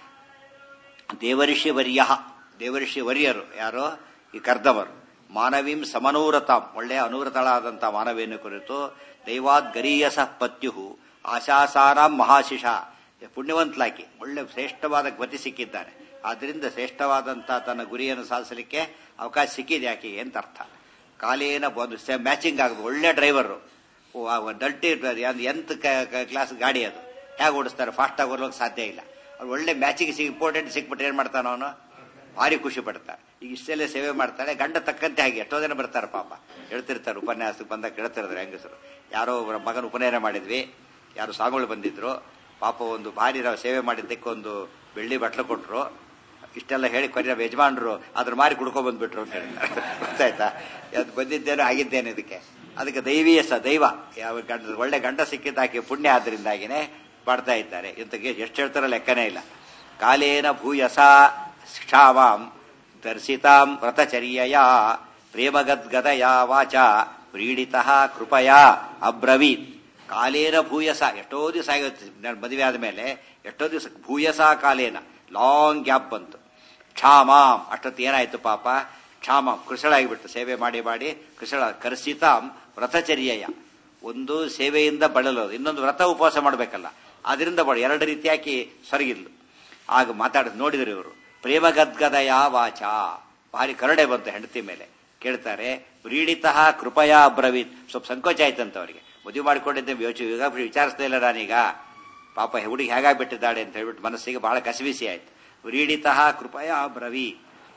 ದೇವರ್ಷಿ ವರ್ಯ, ದೇವರ್ಷಿ ವರ್ಯರು ಯಾರೋ ಈ ಕರ್ದವರು. ಮಾನವೀಂ ಸಮನೂರತಾಂ, ಒಳ್ಳೆಯ ಅನುವ್ರತಳಾದಂಥ ಮಾನವಿಯನ್ನು ಕುರಿತು ದೈವಾದ್ ಗರೀಯಸ ಪತ್ಯು ಆಶಾಸಾರಾಂ ಮಹಾಶಿಷ, ಪುಣ್ಯವಂತಲಾಕಿ ಒಳ್ಳೆ ಶ್ರೇಷ್ಠವಾದ ಗತಿ ಸಿಕ್ಕಿದ್ದಾರೆ. ಆದ್ರಿಂದ ಶ್ರೇಷ್ಠವಾದಂಥ ತನ್ನ ಗುರಿಯನ್ನು ಸಾಧಿಸಲಿಕ್ಕೆ ಅವಕಾಶ ಸಿಕ್ಕಿದೆ ಆಕೆಗೆ ಅಂತ ಅರ್ಥ. ಕಾಲೇನ ಒಂದು ಮ್ಯಾಚಿಂಗ್ ಆಗುದು. ಒಳ್ಳೆ ಡ್ರೈವರು, ಡಲ್ಟಿ ಎಂತ್ ಕ್ಲಾಸ್ ಗಾಡಿ ಅದು, ಹೇಗೆ ಓಡಿಸ್ತಾರೆ, ಫಾಸ್ಟ್ ಆಗಿ ಓಡೋಕೆ ಸಾಧ್ಯ ಇಲ್ಲ. ಅವ್ರು ಒಳ್ಳೆ ಮ್ಯಾಚಿಂಗ್ ಸಿಗ್ ಇಂಪಾರ್ಟೆಂಟ್ ಸಿಕ್ಬಿಟ್ರೆ ಏನ್ ಮಾಡ್ತಾನ ಅವನು, ಭಾರಿ ಖುಷಿ ಪಡ್ತಾರೆ. ಈಗ ಇಷ್ಟೆಲ್ಲ ಸೇವೆ ಮಾಡ್ತಾಳೆ, ಗಂಡ ತಕ್ಕಂತೆ ಹಾಗೆ ಎಷ್ಟೋ ಜನ ಬರ್ತಾರೆ ಪಾಪ, ಹೇಳ್ತಿರ್ತಾರೆ ಉಪನ್ಯಾಸಕ್ಕೆ ಬಂದಾಗ ಕೇಳ್ತಿರ್ತಾರೆ ಹೆಂಗಸರು. ಯಾರೋ ಒಬ್ಬರ ಮಗನ ಉಪನಯನ ಮಾಡಿದ್ವಿ, ಯಾರು ಸ್ವಾಮಿಗಳು ಬಂದಿದ್ರು, ಪಾಪ ಒಂದು ಭಾರಿ ನಾವು ಸೇವೆ ಮಾಡಿದ್ದಕ್ಕೆ ಒಂದು ಬೆಳ್ಳಿ ಬಟ್ಲು ಕೊಟ್ರು. ಇಷ್ಟೆಲ್ಲ ಹೇಳಿ ಕೊನೆ ಯಜಮಾನ್ರು ಅದ್ರ ಮಾರಿ ಕುಡ್ಕೊ ಬಂದ್ಬಿಟ್ರು ಅಂತ ಹೇಳ್ತಾರೆ. ಗೊತ್ತಾಯ್ತಾ, ಅದು ಬಂದಿದ್ದೇನೋ ಆಗಿದ್ದೇನೆ ಇದಕ್ಕೆ. ಅದಕ್ಕೆ ದೈವೀಯ ಸ ದೈವ, ಯಾವ ಗಂಡ ಒಳ್ಳೆ ಗಂಡ ಸಿಕ್ಕಿದ್ದಾಕೆ ಪುಣ್ಯ, ಆದ್ರಿಂದಾಗಿನೇ ಮಾಡ್ತಾ ಇದ್ದಾರೆ. ಇಂತಗೆ ಎಷ್ಟು ಹೇಳ್ತಾರೋ ಲೆಕ್ಕನೇ ಇಲ್ಲ. ಕಾಲೇನ ಭೂಯಸ ಕ್ಷಾಮಾಂ ದರ್ಶಿತಾಂ ವ್ರತಚರ್ಯಯ ಪ್ರೇಮಗದ್ಗದಯ ವಾಚ ವ್ರೀಡಿತಃ ಕೃಪಯಾ ಅಬ್ರವೀತ್. ಕಾಲೇನ ಭೂಯಸ, ಎಷ್ಟೋ ದಿವಸ ಆಗುತ್ತೆ ಮದುವೆ ಆದ ಮೇಲೆ, ಎಷ್ಟೋ ದಿವಸ ಭೂಯಸ ಕಾಲೇನ ಲಾಂಗ್ ಗ್ಯಾಪ್ ಬಂತು. ಕ್ಷಾಮಾಂ, ಅಷ್ಟೊತ್ತು ಏನಾಯ್ತು ಪಾಪ, ಕ್ಷಾಮಾಂ ಕೃಷಳಾಗಿಬಿಟ್ಟು ಸೇವೆ ಮಾಡಿ ಮಾಡಿ ಕೃಷಳ. ಕರ್ಸಿತಾಂ ವ್ರತಚರ್ಯಯ, ಒಂದು ಸೇವೆಯಿಂದ ಬಳಲೋದು, ಇನ್ನೊಂದು ವ್ರತ ಉಪವಾಸ ಮಾಡಬೇಕಲ್ಲ, ಅದರಿಂದ ಬಡ ಎರಡು ರೀತಿಯಾಗಿ ಸೊರಗಿದ್ಲು. ಆಗ ಮಾತಾಡಿದ್ ನೋಡಿದ್ರು ಇವರು. ಪ್ರೇಮಗದ್ಗದಯ ವಾಚ, ಭಾರಿ ಕರಡೆ ಬಂತು ಹೆಂಡತಿ ಮೇಲೆ. ಕೇಳ್ತಾರೆ ವ್ರೀಡಿತಃ ಕೃಪಯಾ ಅಬ್ರವೀತ್. ಸ್ವಲ್ಪ ಸಂಕೋಚ ಆಯ್ತಂತ ಅವರಿಗೆ. ಮದುವೆ ಮಾಡಿಕೊಂಡಿದ್ದೆ ಯೋಚನೆ ವಿಚಾರಿಸ್ತಾ ಇಲ್ಲ ನಾನೀಗ, ಪಾಪ ಹುಡುಗಿ ಹೇಗಾಗ್ಬಿಟ್ಟಿದ್ದಾಳೆ ಅಂತ ಹೇಳ್ಬಿಟ್ಟು ಮನಸ್ಸಿಗೆ ಬಹಳ ಕಸಿವಿಸಿ ಆಯ್ತು. ವ್ರೀಡಿತಃ ಕೃಪಯಾ ಅಬ್ರವೀ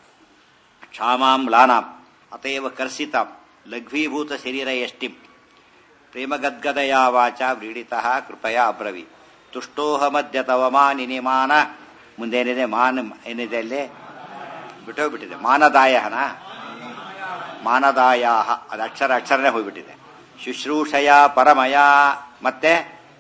ಕ್ಷಾಮಾಂ ಲಾನಾಂ ಅತೇವ ಕರ್ಸಿತಾಂ ಲಘ್ವೀಭೂತ ಶರೀರ ಯಷ್ಟಿಂ ಪ್ರೇಮಗದ್ಗದಯ ವಾಚ ವ್ರೀಡಿತಃ ಕೃಪಯಾ ಅಬ್ರವೀ. ತುಷ್ಟೋಹ ಮಧ್ಯ ತವ ಮಾನಿನಿ ಮಾನ, ಮುಂದೇನಿದೆ ಮಾನ ಏನಿದೆ ಅಲ್ಲಿ ಬಿಟ್ಟೋಗ್ಬಿಟ್ಟಿದೆ. ಮಾನದಾಯಹನ ಮಾನದಾಯ, ಅದು ಅಕ್ಷರ ಅಕ್ಷರನೇ ಹೋಗ್ಬಿಟ್ಟಿದೆ. ಶುಶ್ರೂಷಯ ಪರಮಯ, ಮತ್ತೆ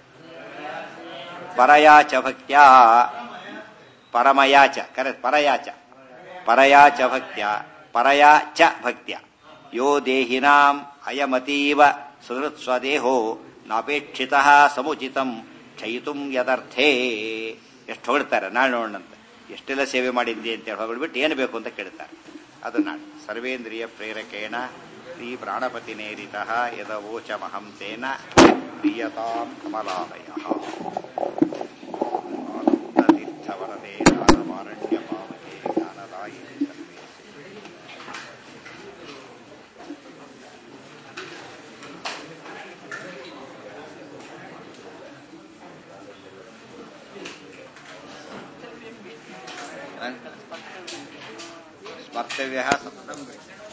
ಪರಯಾಚ ಭಕ್ತ್ಯ, ಪರಮಯಾಚ ಕರೆ ಪರಯಾಚ ಪರಯಾಚ ಭಕ್ತ್ಯ ಪರಯಾಚ ಭಕ್ತ್ಯ. ಯೋ ದೇಹಿನಾಂ ಅಯಮತೀವ ಸುಹೃತ್ ಸ್ವದೇಹೋ ನಾಪೇಕ್ಷಿತಃ ಸಮುಚಿತಂ ಕ್ಷಯಿತುಂ ಯದರ್ಥೇ. ಎಷ್ಟು ಹೊಗಳ್ತಾರೆ, ನಾಳೆ ನೋಡೋಣಂತೆ ಎಷ್ಟೆಲ್ಲ ಸೇವೆ ಮಾಡಿದ್ದೆ ಅಂತೇಳಿ ಹೊಗಳ್ಬಿಟ್ಟು ಏನು ಬೇಕು ಅಂತ ಕೇಳ್ತಾರೆ. ಅದು ನಾಳೆ. ಸರ್ವೇಂದ್ರಿಯ ಪ್ರೇರಕೇಣ ಶ್ರೀ ಪ್ರಾಣಪತಿ ನೇರಿತಃ ಯದವೋಚಮಹಂ ತೇನ ಪ್ರಿಯತಾಂ ಕಮಲಾಲಯಃ. ತೀರ್ಥವರದೇ ದಾನವಾರಣ್ಯ ಪಾವಕೆ ಜ್ಞಾನದಾಯಿ ಸ್ಮರ್ತವ್ಯ ಸತತಂ.